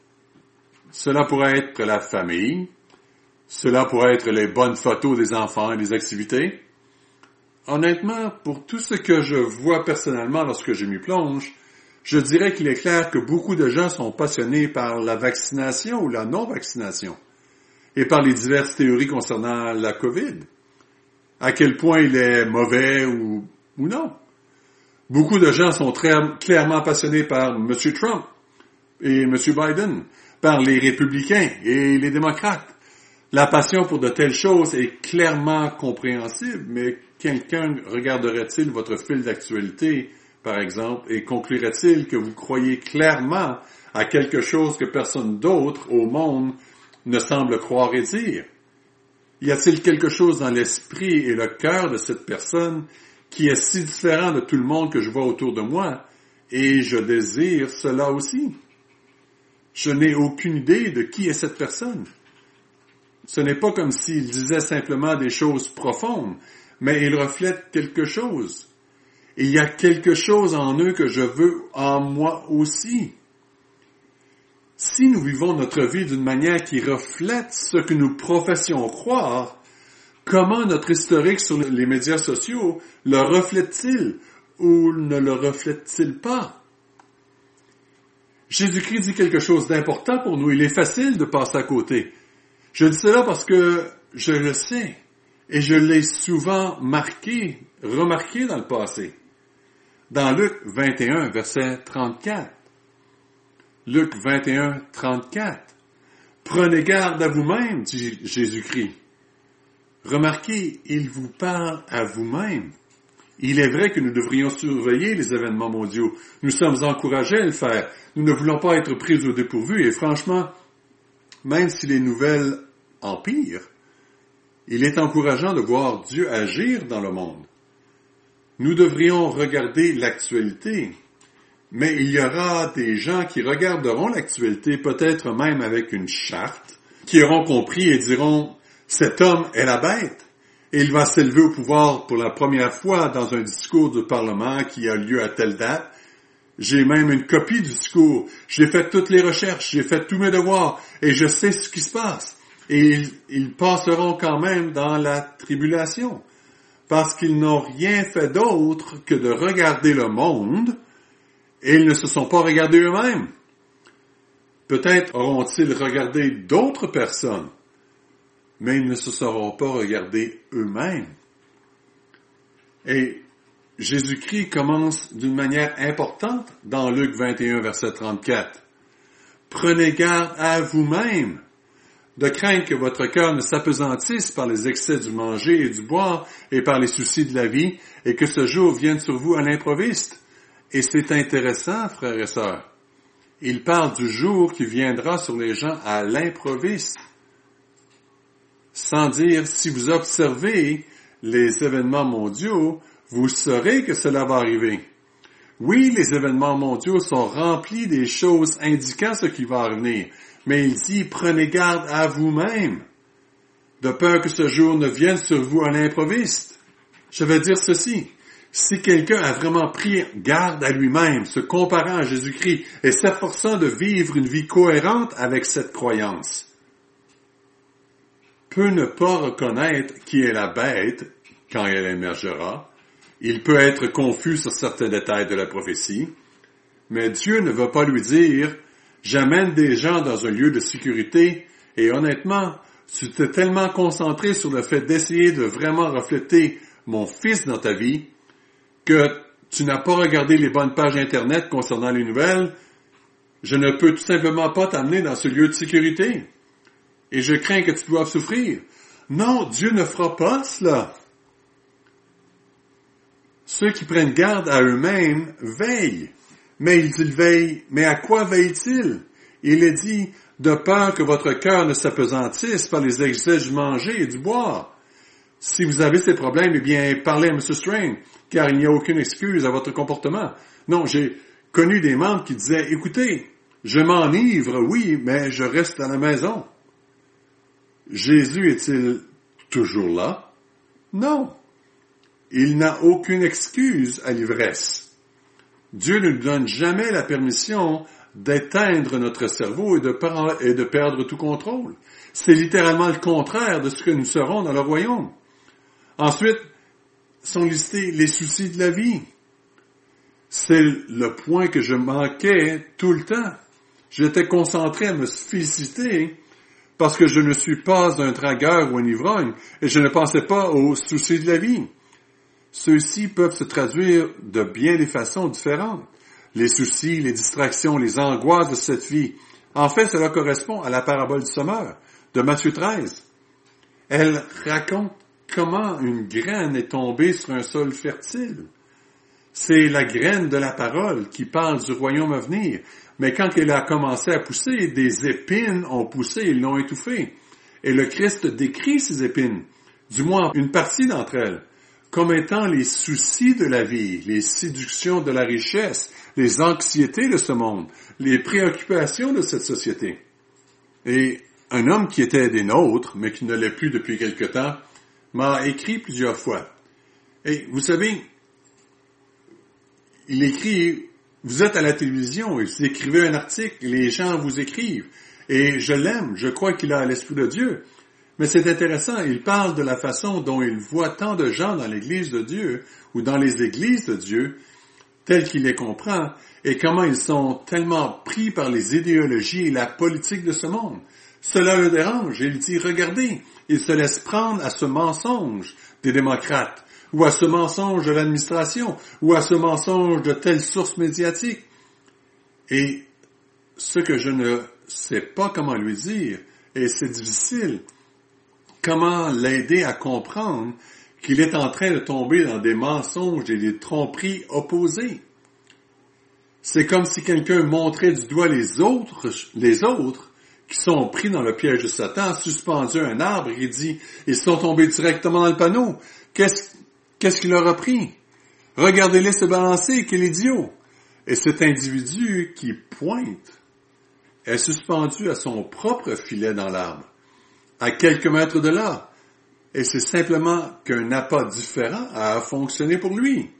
Cela pourrait être la famille, cela pourrait être les bonnes photos des enfants et des activités. Honnêtement, pour tout ce que je vois personnellement lorsque je m'y plonge, je dirais qu'il est clair que beaucoup de gens sont passionnés par la vaccination ou la non-vaccination et par les diverses théories concernant la COVID. À quel point il est mauvais ou non. Beaucoup de gens sont très clairement passionnés par M. Trump et M. Biden, par les républicains et les démocrates. La passion pour de telles choses est clairement compréhensible, mais quelqu'un regarderait-il votre fil d'actualité, par exemple, et conclurait-il que vous croyez clairement à quelque chose que personne d'autre au monde ne semble croire et dire? Y a-t-il quelque chose dans l'esprit et le cœur de cette personne qui est si différent de tout le monde que je vois autour de moi, et je désire cela aussi? Je n'ai aucune idée de qui est cette personne. Ce n'est pas comme s'il disait simplement des choses profondes, mais il reflète quelque chose. Et il y a quelque chose en eux que je veux en moi aussi. Si nous vivons notre vie d'une manière qui reflète ce que nous professions croire, comment notre historique sur les médias sociaux le reflète-t-il ou ne le reflète-t-il pas? Jésus-Christ dit quelque chose d'important pour nous. Il est facile de passer à côté. Je dis cela parce que je le sais et je l'ai souvent remarqué dans le passé. Dans Luc 21, verset 34. Luc 21, 34. Prenez garde à vous-même, dit Jésus-Christ. Remarquez, il vous parle à vous-même. Il est vrai que nous devrions surveiller les événements mondiaux. Nous sommes encouragés à le faire. Nous ne voulons pas être pris au dépourvu et franchement, même si les nouvelles empirent, il est encourageant de voir Dieu agir dans le monde. Nous devrions regarder l'actualité, mais il y aura des gens qui regarderont l'actualité, peut-être même avec une charte, qui auront compris et diront « Cet homme est la bête ». Et il va s'élever au pouvoir pour la première fois dans un discours du Parlement qui a lieu à telle date. J'ai même une copie du discours. J'ai fait toutes les recherches, j'ai fait tous mes devoirs et je sais ce qui se passe. Et ils passeront quand même dans la tribulation parce qu'ils n'ont rien fait d'autre que de regarder le monde et ils ne se sont pas regardés eux-mêmes. Peut-être auront-ils regardé d'autres personnes, mais ils ne se seront pas regardés eux-mêmes. Et Jésus-Christ commence d'une manière importante dans Luc 21, verset 34. Prenez garde à vous-même, de craindre que votre cœur ne s'apesantisse par les excès du manger et du boire et par les soucis de la vie, et que ce jour vienne sur vous à l'improviste. Et c'est intéressant, frères et sœurs. Il parle du jour qui viendra sur les gens à l'improviste. Sans dire, si vous observez les événements mondiaux, vous saurez que cela va arriver. Oui, les événements mondiaux sont remplis des choses indiquant ce qui va venir, mais il dit, prenez garde à vous-même, de peur que ce jour ne vienne sur vous à l'improviste. Je vais dire ceci, si quelqu'un a vraiment pris garde à lui-même, se comparant à Jésus-Christ et s'efforçant de vivre une vie cohérente avec cette croyance, peut ne pas reconnaître qui est la bête quand elle émergera. Il peut être confus sur certains détails de la prophétie, mais Dieu ne va pas lui dire « J'amène des gens dans un lieu de sécurité et honnêtement, tu t'es tellement concentré sur le fait d'essayer de vraiment refléter mon fils dans ta vie que tu n'as pas regardé les bonnes pages Internet concernant les nouvelles. Je ne peux tout simplement pas t'amener dans ce lieu de sécurité. Et je crains que tu doives souffrir. » Non, Dieu ne fera pas cela. Ceux qui prennent garde à eux-mêmes veillent. Mais ils veillent. Mais à quoi veillent-ils? Il est dit, de peur que votre cœur ne s'apesantisse par les excès du manger et du boire. Si vous avez ces problèmes, eh bien, parlez à M. Strain, car il n'y a aucune excuse à votre comportement. Non, j'ai connu des membres qui disaient, écoutez, je m'enivre, oui, mais je reste à la maison. Jésus est-il toujours là? Non. Il n'a aucune excuse à l'ivresse. Dieu ne nous donne jamais la permission d'éteindre notre cerveau et de perdre tout contrôle. C'est littéralement le contraire de ce que nous serons dans le royaume. Ensuite, sont listés les soucis de la vie. C'est le point que je manquais tout le temps. J'étais concentré à me féliciter parce que je ne suis pas un dragueur ou un ivrogne et je ne pensais pas aux soucis de la vie. Ceux-ci peuvent se traduire de bien des façons différentes. Les soucis, les distractions, les angoisses de cette vie. En fait, cela correspond à la parabole du semeur de Matthieu 13. Elle raconte comment une graine est tombée sur un sol fertile. C'est la graine de la parole qui parle du royaume à venir. Mais quand elle a commencé à pousser, des épines ont poussé et l'ont étouffée. Et le Christ décrit ces épines, du moins une partie d'entre elles, comme étant les soucis de la vie, les séductions de la richesse, les anxiétés de ce monde, les préoccupations de cette société. Et un homme qui était des nôtres, mais qui ne l'est plus depuis quelque temps, m'a écrit plusieurs fois. Et vous savez, il écrit, vous êtes à la télévision, vous écrivez un article, les gens vous écrivent. Et je l'aime, je crois qu'il a l'Esprit de Dieu. Mais c'est intéressant, il parle de la façon dont il voit tant de gens dans l'Église de Dieu, ou dans les Églises de Dieu, telles qu'il les comprend, et comment ils sont tellement pris par les idéologies et la politique de ce monde. Cela le dérange, et il dit, regardez, il se laisse prendre à ce mensonge des démocrates, ou à ce mensonge de l'administration, ou à ce mensonge de telle source médiatique. Et ce que je ne sais pas comment lui dire, et c'est difficile, comment l'aider à comprendre qu'il est en train de tomber dans des mensonges et des tromperies opposées. C'est comme si quelqu'un montrait du doigt les autres qui sont pris dans le piège de Satan, suspendus à un arbre, et il dit, ils sont tombés directement dans le panneau. Qu'est-ce qu'il leur a pris? Regardez-les se balancer, quel idiot! Et cet individu qui pointe est suspendu à son propre filet dans l'arbre, à quelques mètres de là. Et c'est simplement qu'un appât différent a fonctionné pour lui.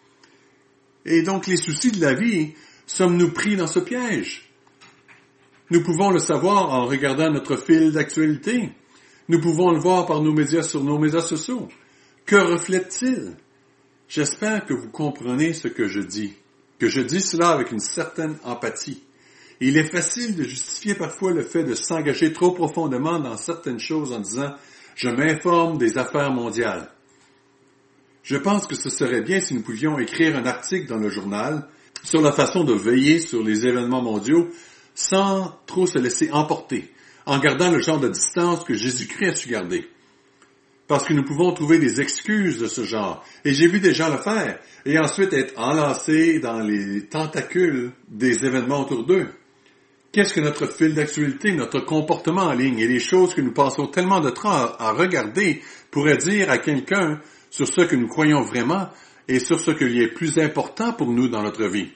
Et donc les soucis de la vie, sommes-nous pris dans ce piège? Nous pouvons le savoir en regardant notre fil d'actualité. Nous pouvons le voir par sur nos médias sociaux. Que reflète-t-il? J'espère que vous comprenez ce que je dis, que je dis cela avec une certaine empathie. Il est facile de justifier parfois le fait de s'engager trop profondément dans certaines choses en disant « je m'informe des affaires mondiales ». Je pense que ce serait bien si nous pouvions écrire un article dans le journal sur la façon de veiller sur les événements mondiaux sans trop se laisser emporter, en gardant le genre de distance que Jésus-Christ a su garder. Parce que nous pouvons trouver des excuses de ce genre, et j'ai vu des gens le faire, et ensuite être enlacés dans les tentacules des événements autour d'eux. Qu'est-ce que notre fil d'actualité, notre comportement en ligne et les choses que nous passons tellement de temps à regarder pourraient dire à quelqu'un sur ce que nous croyons vraiment et sur ce qui est plus important pour nous dans notre vie?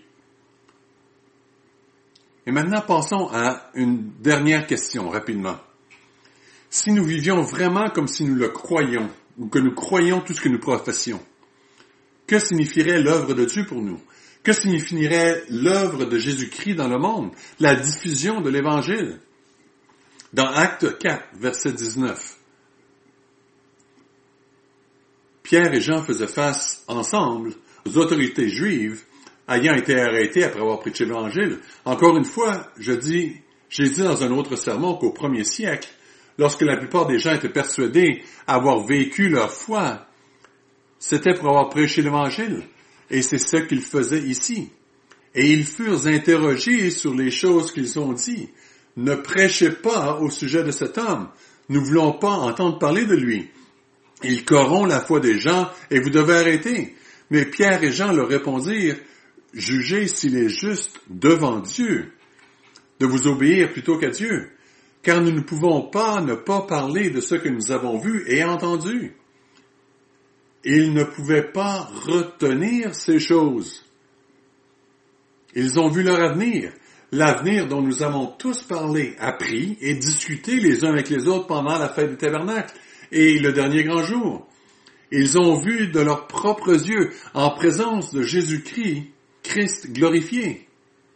Et maintenant, passons à une dernière question, rapidement. Si nous vivions vraiment comme si nous le croyions, ou que nous croyions tout ce que nous professions, que signifierait l'œuvre de Dieu pour nous? Que signifierait l'œuvre de Jésus-Christ dans le monde? La diffusion de l'Évangile. Dans Actes 4, verset 19, Pierre et Jean faisaient face ensemble aux autorités juives ayant été arrêtés après avoir prêché l'Évangile. Encore une fois, j'ai dit dans un autre sermon qu'au 1er siècle, lorsque la plupart des gens étaient persuadés avoir vécu leur foi, c'était pour avoir prêché l'Évangile. Et c'est ce qu'ils faisaient ici. Et ils furent interrogés sur les choses qu'ils ont dit. Ne prêchez pas au sujet de cet homme. Nous ne voulons pas entendre parler de lui. Il corrompt la foi des gens et vous devez arrêter. Mais Pierre et Jean leur répondirent, jugez s'il est juste devant Dieu de vous obéir plutôt qu'à Dieu. Car nous ne pouvons pas ne pas parler de ce que nous avons vu et entendu. Ils ne pouvaient pas retenir ces choses. Ils ont vu leur avenir, l'avenir dont nous avons tous parlé, appris et discuté les uns avec les autres pendant la fête du tabernacle et le dernier grand jour. Ils ont vu de leurs propres yeux, en présence de Jésus-Christ, Christ glorifié.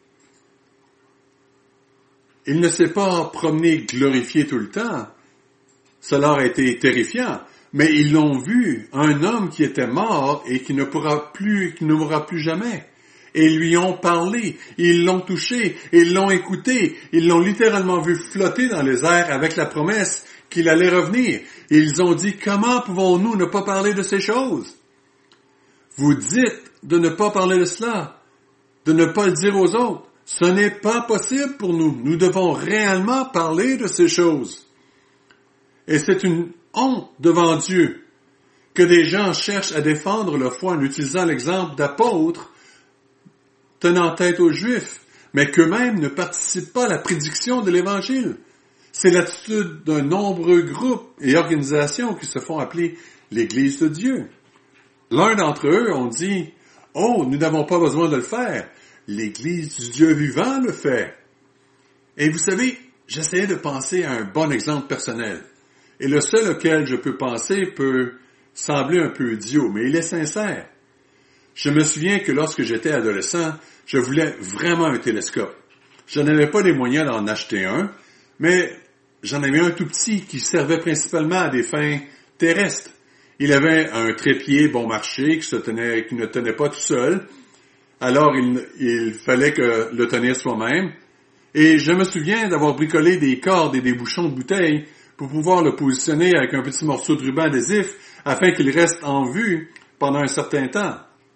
Il ne s'est pas promené glorifié tout le temps. Cela aurait été terrifiant. Mais ils l'ont vu, un homme qui était mort et qui ne mourra plus jamais. Et ils lui ont parlé, ils l'ont touché, ils l'ont écouté, ils l'ont littéralement vu flotter dans les airs avec la promesse qu'il allait revenir. Et ils ont dit, comment pouvons-nous ne pas parler de ces choses? Vous dites de ne pas parler de cela, de ne pas le dire aux autres. Ce n'est pas possible pour nous. Nous devons réellement parler de ces choses. Et c'est une honte devant Dieu que des gens cherchent à défendre leur foi en utilisant l'exemple d'apôtres tenant tête aux Juifs, mais qu'eux-mêmes ne participent pas à la prédiction de l'Évangile. C'est l'attitude d'un nombreux groupes et organisations qui se font appeler l'Église de Dieu. L'un d'entre eux ont dit, « Oh, nous n'avons pas besoin de le faire. L'Église du Dieu vivant le fait. » Et vous savez, j'essayais de penser à un bon exemple personnel. Et le seul auquel je peux penser peut sembler un peu idiot, mais il est sincère. Je me souviens que lorsque j'étais adolescent, je voulais vraiment un télescope. Je n'avais pas les moyens d'en acheter un, mais j'en avais un tout petit qui servait principalement à des fins terrestres. Il avait un trépied bon marché qui ne tenait pas tout seul, alors il fallait que le tenir soi-même. Et je me souviens d'avoir bricolé des cordes et des bouchons de bouteilles pour pouvoir le positionner avec un petit morceau de ruban adhésif afin qu'il reste en vue pendant un certain temps.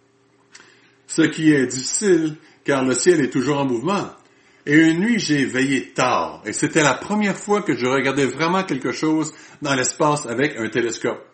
Ce qui est difficile car le ciel est toujours en mouvement. Et une nuit, j'ai veillé tard et c'était la première fois que je regardais vraiment quelque chose dans l'espace avec un télescope.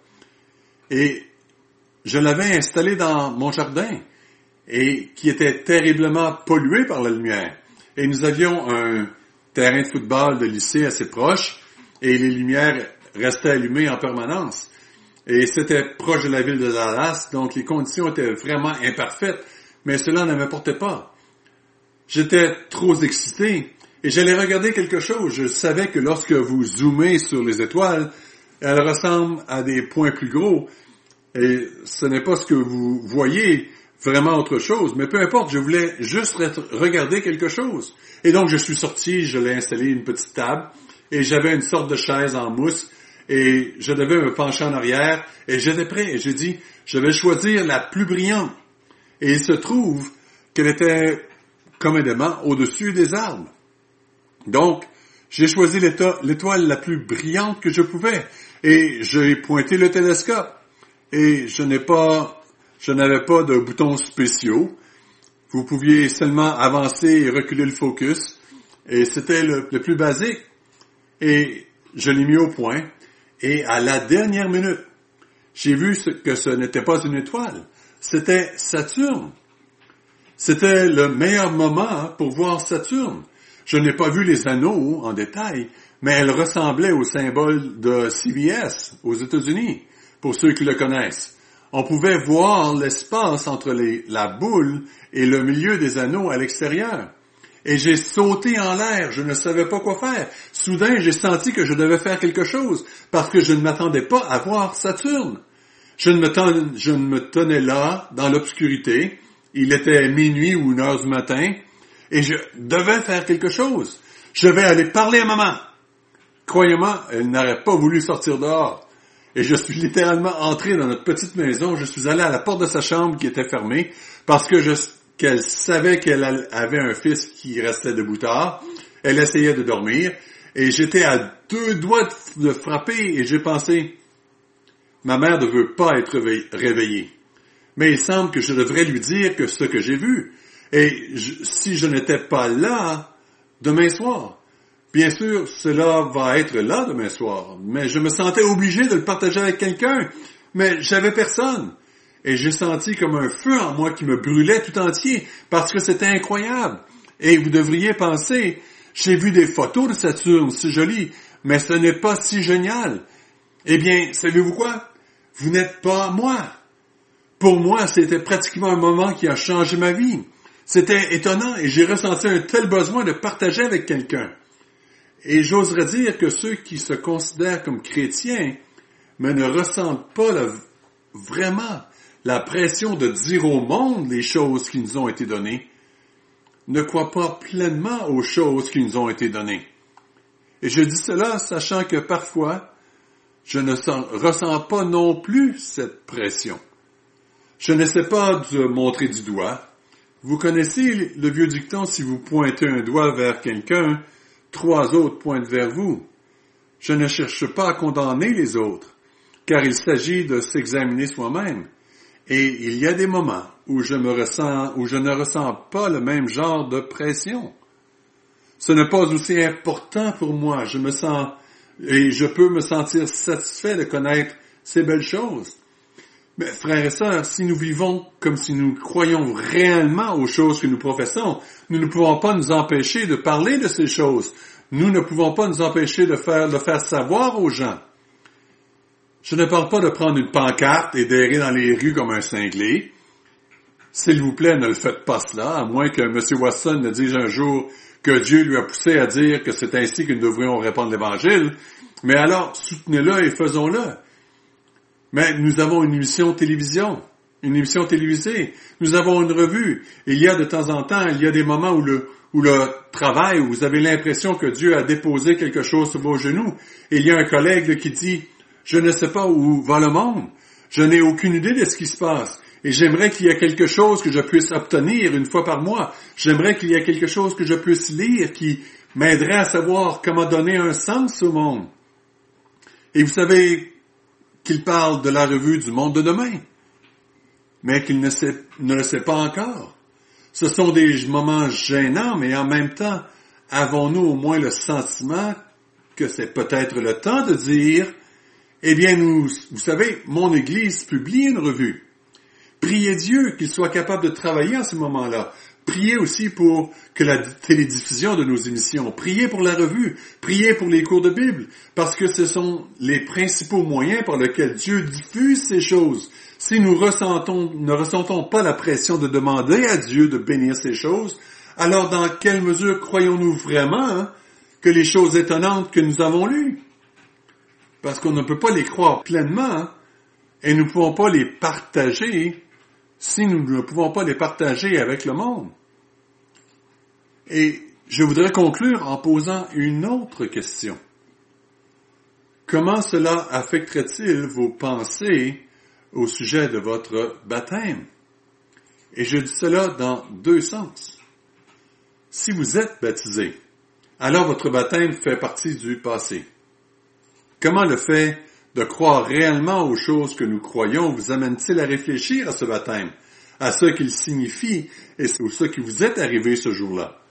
Et je l'avais installé dans mon jardin et qui était terriblement pollué par la lumière. Et nous avions un terrain de football de lycée assez proche et les lumières restaient allumées en permanence. Et c'était proche de la ville de Dallas, donc les conditions étaient vraiment imparfaites, mais cela ne m'importait pas. J'étais trop excité et j'allais regarder quelque chose. Je savais que lorsque vous zoomez sur les étoiles, elles ressemblent à des points plus gros et ce n'est pas ce que vous voyez, vraiment autre chose. Mais peu importe, je voulais juste regarder quelque chose. Et donc je suis sorti, je l'ai installé une petite table et j'avais une sorte de chaise en mousse et je devais me pencher en arrière et j'étais prêt et j'ai dit, je vais choisir la plus brillante. Et il se trouve qu'elle était commodément au-dessus des arbres. Donc, j'ai choisi l'étoile la plus brillante que je pouvais et j'ai pointé le télescope. Et je n'avais pas de boutons spéciaux. Vous pouviez seulement avancer et reculer le focus. Et c'était le plus basique. Et je l'ai mis au point. Et à la dernière minute, j'ai vu que ce n'était pas une étoile. C'était Saturne. C'était le meilleur moment pour voir Saturne. Je n'ai pas vu les anneaux en détail, mais elle ressemblait au symbole de CBS aux États-Unis, pour ceux qui le connaissent. On pouvait voir l'espace entre la boule et le milieu des anneaux à l'extérieur. Et j'ai sauté en l'air, je ne savais pas quoi faire. Soudain, j'ai senti que je devais faire quelque chose, parce que je ne m'attendais pas à voir Saturne. Je ne me tenais là, dans l'obscurité. Il était minuit ou 1h du matin, et je devais faire quelque chose. Je vais aller parler à maman. Croyez-moi, elle n'aurait pas voulu sortir dehors. Et je suis littéralement entré dans notre petite maison. Je suis allé à la porte de sa chambre qui était fermée, parce qu'elle savait qu'elle avait un fils qui restait debout tard. Elle essayait de dormir, et j'étais à 2 doigts de frapper, et j'ai pensé, ma mère ne veut pas être réveillée. Mais il semble que je devrais lui dire que ce que j'ai vu. Et si je n'étais pas là demain soir, bien sûr, cela va être là demain soir. Mais je me sentais obligé de le partager avec quelqu'un. Mais j'avais personne. Et j'ai senti comme un feu en moi qui me brûlait tout entier parce que c'était incroyable. Et vous devriez penser, j'ai vu des photos de Saturne, c'est joli, mais ce n'est pas si génial. Eh bien, savez-vous quoi? Vous n'êtes pas moi. Pour moi, c'était pratiquement un moment qui a changé ma vie. C'était étonnant et j'ai ressenti un tel besoin de partager avec quelqu'un. Et j'oserais dire que ceux qui se considèrent comme chrétiens, mais ne ressentent pas vraiment la pression de dire au monde les choses qui nous ont été données, ne croient pas pleinement aux choses qui nous ont été données. Et je dis cela sachant que parfois, je ne ressens pas non plus cette pression. Je n'essaie pas de montrer du doigt. Vous connaissez le vieux dicton, si vous pointez un doigt vers quelqu'un, 3 autres pointent vers vous. Je ne cherche pas à condamner les autres, car il s'agit de s'examiner soi-même. Et il y a des moments où je ne ressens pas le même genre de pression. Ce n'est pas aussi important pour moi. Et je peux me sentir satisfait de connaître ces belles choses. Mais frères et sœurs, si nous vivons comme si nous croyons réellement aux choses que nous professons, nous ne pouvons pas nous empêcher de parler de ces choses. Nous ne pouvons pas nous empêcher de le faire savoir aux gens. Je ne parle pas de prendre une pancarte et d'errer dans les rues comme un cinglé. S'il vous plaît, ne le faites pas cela, à moins que M. Watson ne dise un jour que Dieu lui a poussé à dire que c'est ainsi que nous devrions répandre l'Évangile. Mais alors, soutenez-le et faisons-le. Mais nous avons une émission télévisée. Nous avons une revue. Il y a de temps en temps, il y a des moments où le travail, où vous avez l'impression que Dieu a déposé quelque chose sur vos genoux. Et il y a un collègue qui dit, je ne sais pas où va le monde. Je n'ai aucune idée de ce qui se passe. Et j'aimerais qu'il y ait quelque chose que je puisse obtenir une fois par mois. J'aimerais qu'il y ait quelque chose que je puisse lire qui m'aiderait à savoir comment donner un sens au monde. Et vous savez qu'il parle de la revue du monde de demain, mais qu'il ne le sait pas encore. Ce sont des moments gênants, mais en même temps, avons-nous au moins le sentiment que c'est peut-être le temps de dire, eh bien, vous savez, mon Église publie une revue. Priez Dieu qu'il soit capable de travailler à ce moment-là. Priez aussi pour que la télédiffusion de nos émissions. Priez pour la revue. Priez pour les cours de Bible. Parce que ce sont les principaux moyens par lesquels Dieu diffuse ces choses. Si nous ne ressentons pas la pression de demander à Dieu de bénir ces choses, alors dans quelle mesure croyons-nous vraiment que les choses étonnantes que nous avons lues? Parce qu'on ne peut pas les croire pleinement et nous ne pouvons pas les partager si nous ne pouvons pas les partager avec le monde. Et je voudrais conclure en posant une autre question. Comment cela affecterait-il vos pensées au sujet de votre baptême? Et je dis cela dans deux sens. Si vous êtes baptisé, alors votre baptême fait partie du passé. Comment le fait de croire réellement aux choses que nous croyons vous amène-t-il à réfléchir à ce baptême, à ce qu'il signifie et ce qui vous est arrivé ce jour-là?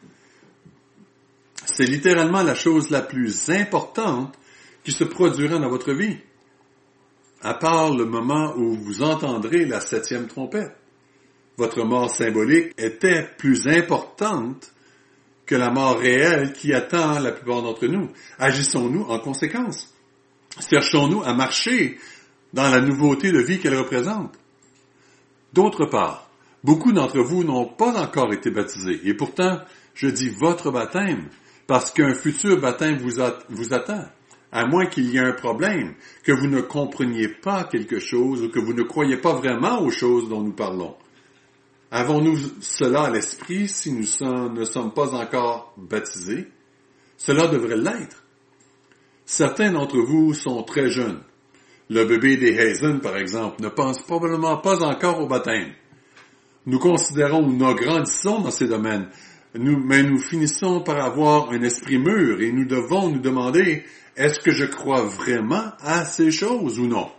C'est littéralement la chose la plus importante qui se produira dans votre vie, à part le moment où vous entendrez la 7e trompette. Votre mort symbolique était plus importante que la mort réelle qui attend la plupart d'entre nous. Agissons-nous en conséquence? Cherchons-nous à marcher dans la nouveauté de vie qu'elle représente? D'autre part, beaucoup d'entre vous n'ont pas encore été baptisés, et pourtant, je dis votre baptême, parce qu'un futur baptême vous attend, à moins qu'il y ait un problème, que vous ne compreniez pas quelque chose ou que vous ne croyez pas vraiment aux choses dont nous parlons. Avons-nous cela à l'esprit si nous ne sommes pas encore baptisés? Cela devrait l'être. Certains d'entre vous sont très jeunes. Le bébé des Hazen, par exemple, ne pense probablement pas encore au baptême. Nous grandissons dans ces domaines, mais nous finissons par avoir un esprit mûr et nous devons nous demander, est-ce que je crois vraiment à ces choses ou non?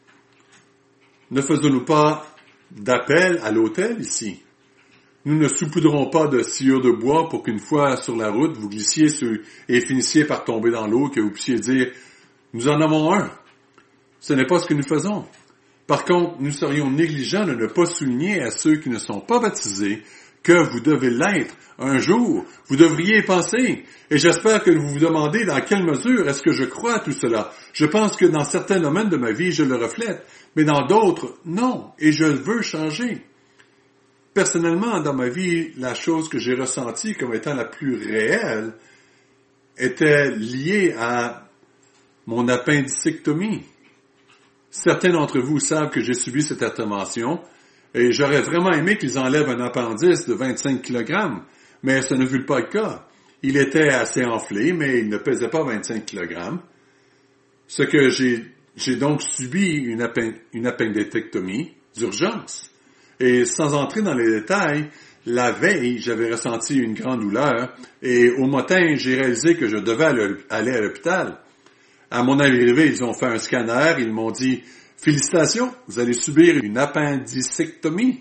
Ne faisons-nous pas d'appel à l'autel ici? Nous ne saupoudrons pas de sciure de bois pour qu'une fois sur la route, vous glissiez et finissiez par tomber dans l'eau, que vous puissiez dire, nous en avons un. Ce n'est pas ce que nous faisons. Par contre, nous serions négligents de ne pas souligner à ceux qui ne sont pas baptisés que vous devez l'être un jour. Vous devriez y penser. Et j'espère que vous vous demandez dans quelle mesure est-ce que je crois à tout cela. Je pense que dans certains domaines de ma vie, je le reflète, mais dans d'autres, non. Et je veux changer. Personnellement, dans ma vie, la chose que j'ai ressentie comme étant la plus réelle était liée à mon appendicectomie. Certains d'entre vous savent que j'ai subi cette intervention et j'aurais vraiment aimé qu'ils enlèvent un appendice de 25 kg, mais ce ne fut pas le cas. Il était assez enflé, mais il ne pesait pas 25 kg. Ce que j'ai donc subi une appendicectomie d'urgence. Et sans entrer dans les détails, la veille, j'avais ressenti une grande douleur et au matin, j'ai réalisé que je devais aller à l'hôpital. À mon arrivée, ils ont fait un scanner, ils m'ont dit Félicitations, vous allez subir une appendicectomie.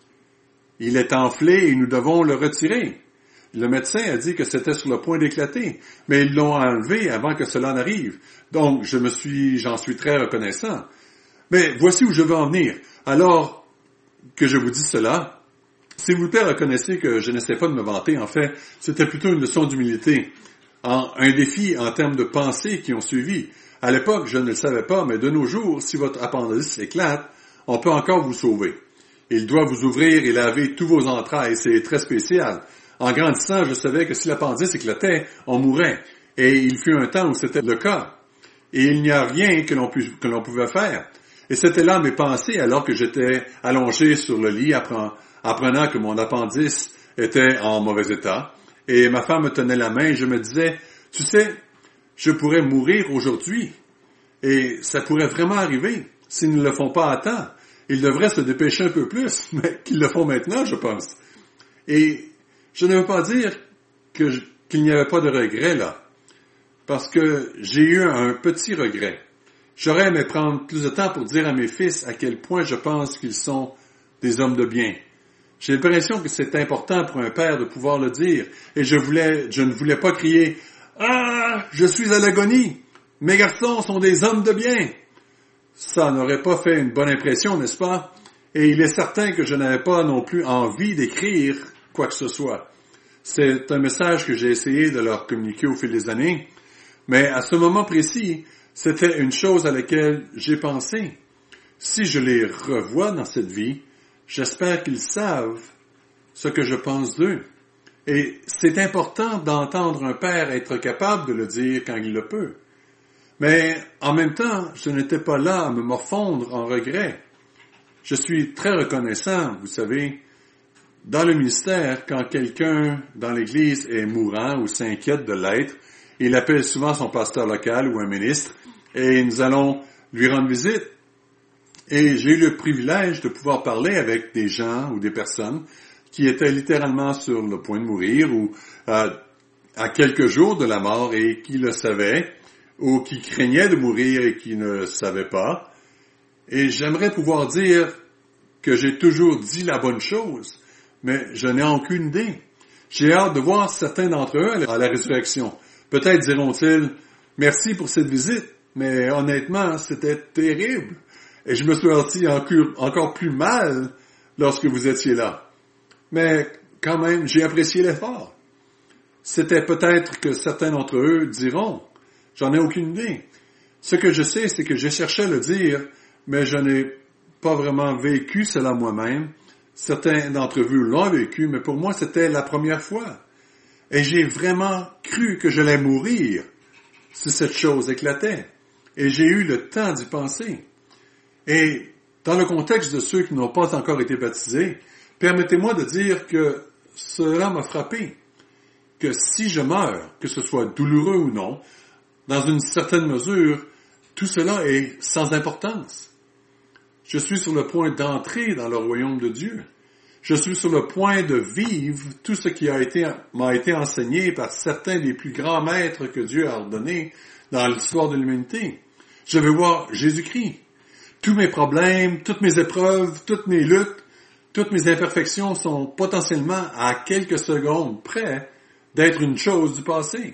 Il est enflé et nous devons le retirer. Le médecin a dit que c'était sur le point d'éclater, mais ils l'ont enlevé avant que cela n'arrive. Donc, j'en suis très reconnaissant. Mais voici où je veux en venir. Alors que je vous dis cela, s'il vous plaît, reconnaissez que je n'essaie pas de me vanter. En fait, c'était plutôt une leçon d'humilité. Un défi en termes de pensée qui ont suivi. À l'époque, je ne le savais pas, mais de nos jours, si votre appendice éclate, on peut encore vous sauver. Il doit vous ouvrir et laver tous vos entrailles. C'est très spécial. En grandissant, je savais que si l'appendice éclatait, on mourrait. Et il fut un temps où c'était le cas. Et il n'y a rien que l'on pouvait faire. Et c'était là mes pensées alors que j'étais allongé sur le lit apprenant que mon appendice était en mauvais état. Et ma femme me tenait la main et je me disais, tu sais, je pourrais mourir aujourd'hui. Et ça pourrait vraiment arriver s'ils ne le font pas à temps. Ils devraient se dépêcher un peu plus, mais qu'ils le font maintenant, je pense. Et je ne veux pas dire qu'il n'y avait pas de regret là, parce que j'ai eu un petit regret. J'aurais aimé prendre plus de temps pour dire à mes fils à quel point je pense qu'ils sont des hommes de bien. J'ai l'impression que c'est important pour un père de pouvoir le dire, et je ne voulais pas crier « Ah, je suis à l'agonie! Mes garçons sont des hommes de bien! » Ça n'aurait pas fait une bonne impression, n'est-ce pas? Et il est certain que je n'avais pas non plus envie d'écrire quoi que ce soit. C'est un message que j'ai essayé de leur communiquer au fil des années, mais à ce moment précis, c'était une chose à laquelle j'ai pensé. Si je les revois dans cette vie, j'espère qu'ils savent ce que je pense d'eux. Et c'est important d'entendre un père être capable de le dire quand il le peut. Mais en même temps, je n'étais pas là à me morfondre en regret. Je suis très reconnaissant, vous savez, dans le ministère, quand quelqu'un dans l'Église est mourant ou s'inquiète de l'être, il appelle souvent son pasteur local ou un ministre et nous allons lui rendre visite. Et j'ai eu le privilège de pouvoir parler avec des gens ou des personnes qui étaient littéralement sur le point de mourir ou à quelques jours de la mort et qui le savaient ou qui craignaient de mourir et qui ne le savaient pas. Et j'aimerais pouvoir dire que j'ai toujours dit la bonne chose, mais je n'ai aucune idée. J'ai hâte de voir certains d'entre eux à la résurrection. Peut-être diront-ils « Merci pour cette visite, mais honnêtement, c'était terrible. Et je me suis senti encore plus mal lorsque vous étiez là. Mais quand même, j'ai apprécié l'effort. » C'était peut-être que certains d'entre eux diront « J'en ai aucune idée. » Ce que je sais, c'est que j'ai cherché à le dire, mais je n'ai pas vraiment vécu cela moi-même. Certains d'entre vous l'ont vécu, mais pour moi, c'était la première fois. Et j'ai vraiment cru que j'allais mourir si cette chose éclatait. Et j'ai eu le temps d'y penser. Et dans le contexte de ceux qui n'ont pas encore été baptisés, permettez-moi de dire que cela m'a frappé. Que si je meurs, que ce soit douloureux ou non, dans une certaine mesure, tout cela est sans importance. Je suis sur le point d'entrer dans le royaume de Dieu. Je suis sur le point de vivre tout ce qui m'a été enseigné par certains des plus grands maîtres que Dieu a ordonnés dans l'histoire de l'humanité. Je vais voir Jésus-Christ. Tous mes problèmes, toutes mes épreuves, toutes mes luttes, toutes mes imperfections sont potentiellement à quelques secondes près d'être une chose du passé.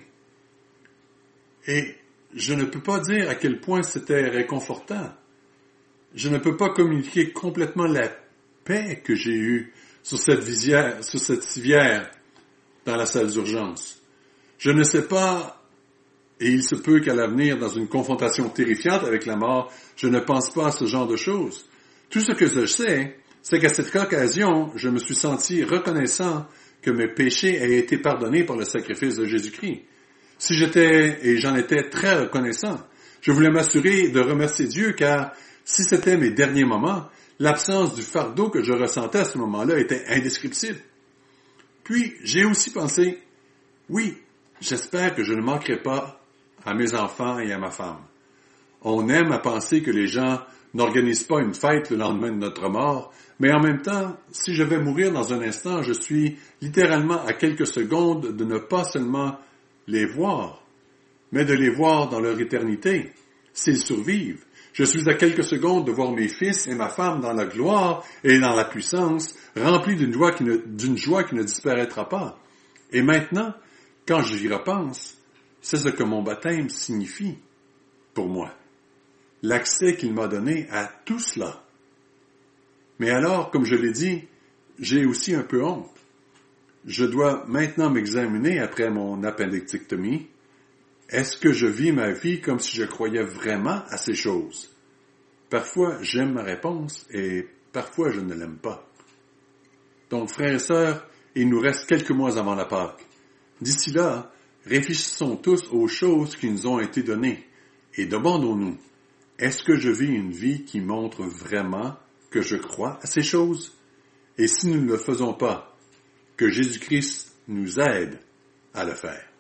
Et je ne peux pas dire à quel point c'était réconfortant. Je ne peux pas communiquer complètement la paix que j'ai eue sur cette civière dans la salle d'urgence. Je ne sais pas, et il se peut qu'à l'avenir, dans une confrontation terrifiante avec la mort, je ne pense pas à ce genre de choses. Tout ce que je sais, c'est qu'à cette occasion, je me suis senti reconnaissant que mes péchés aient été pardonnés par le sacrifice de Jésus-Christ. Et j'en étais très reconnaissant, je voulais m'assurer de remercier Dieu car si c'était mes derniers moments, l'absence du fardeau que je ressentais à ce moment-là était indescriptible. Puis, j'ai aussi pensé, oui, j'espère que je ne manquerai pas à mes enfants et à ma femme. On aime à penser que les gens n'organisent pas une fête le lendemain de notre mort, mais en même temps, si je vais mourir dans un instant, je suis littéralement à quelques secondes de ne pas seulement les voir, mais de les voir dans leur éternité, s'ils survivent. Je suis à quelques secondes de voir mes fils et ma femme dans la gloire et dans la puissance, remplis d'une joie qui ne disparaîtra pas. Et maintenant, quand j'y repense, c'est ce que mon baptême signifie pour moi. L'accès qu'il m'a donné à tout cela. Mais alors, comme je l'ai dit, j'ai aussi un peu honte. Je dois maintenant m'examiner après mon appendectomy. Est-ce que je vis ma vie comme si je croyais vraiment à ces choses? Parfois, j'aime ma réponse et parfois, je ne l'aime pas. Donc, frères et sœurs, il nous reste quelques mois avant la Pâque. D'ici là, réfléchissons tous aux choses qui nous ont été données et demandons-nous, est-ce que je vis une vie qui montre vraiment que je crois à ces choses? Et si nous ne le faisons pas, que Jésus-Christ nous aide à le faire.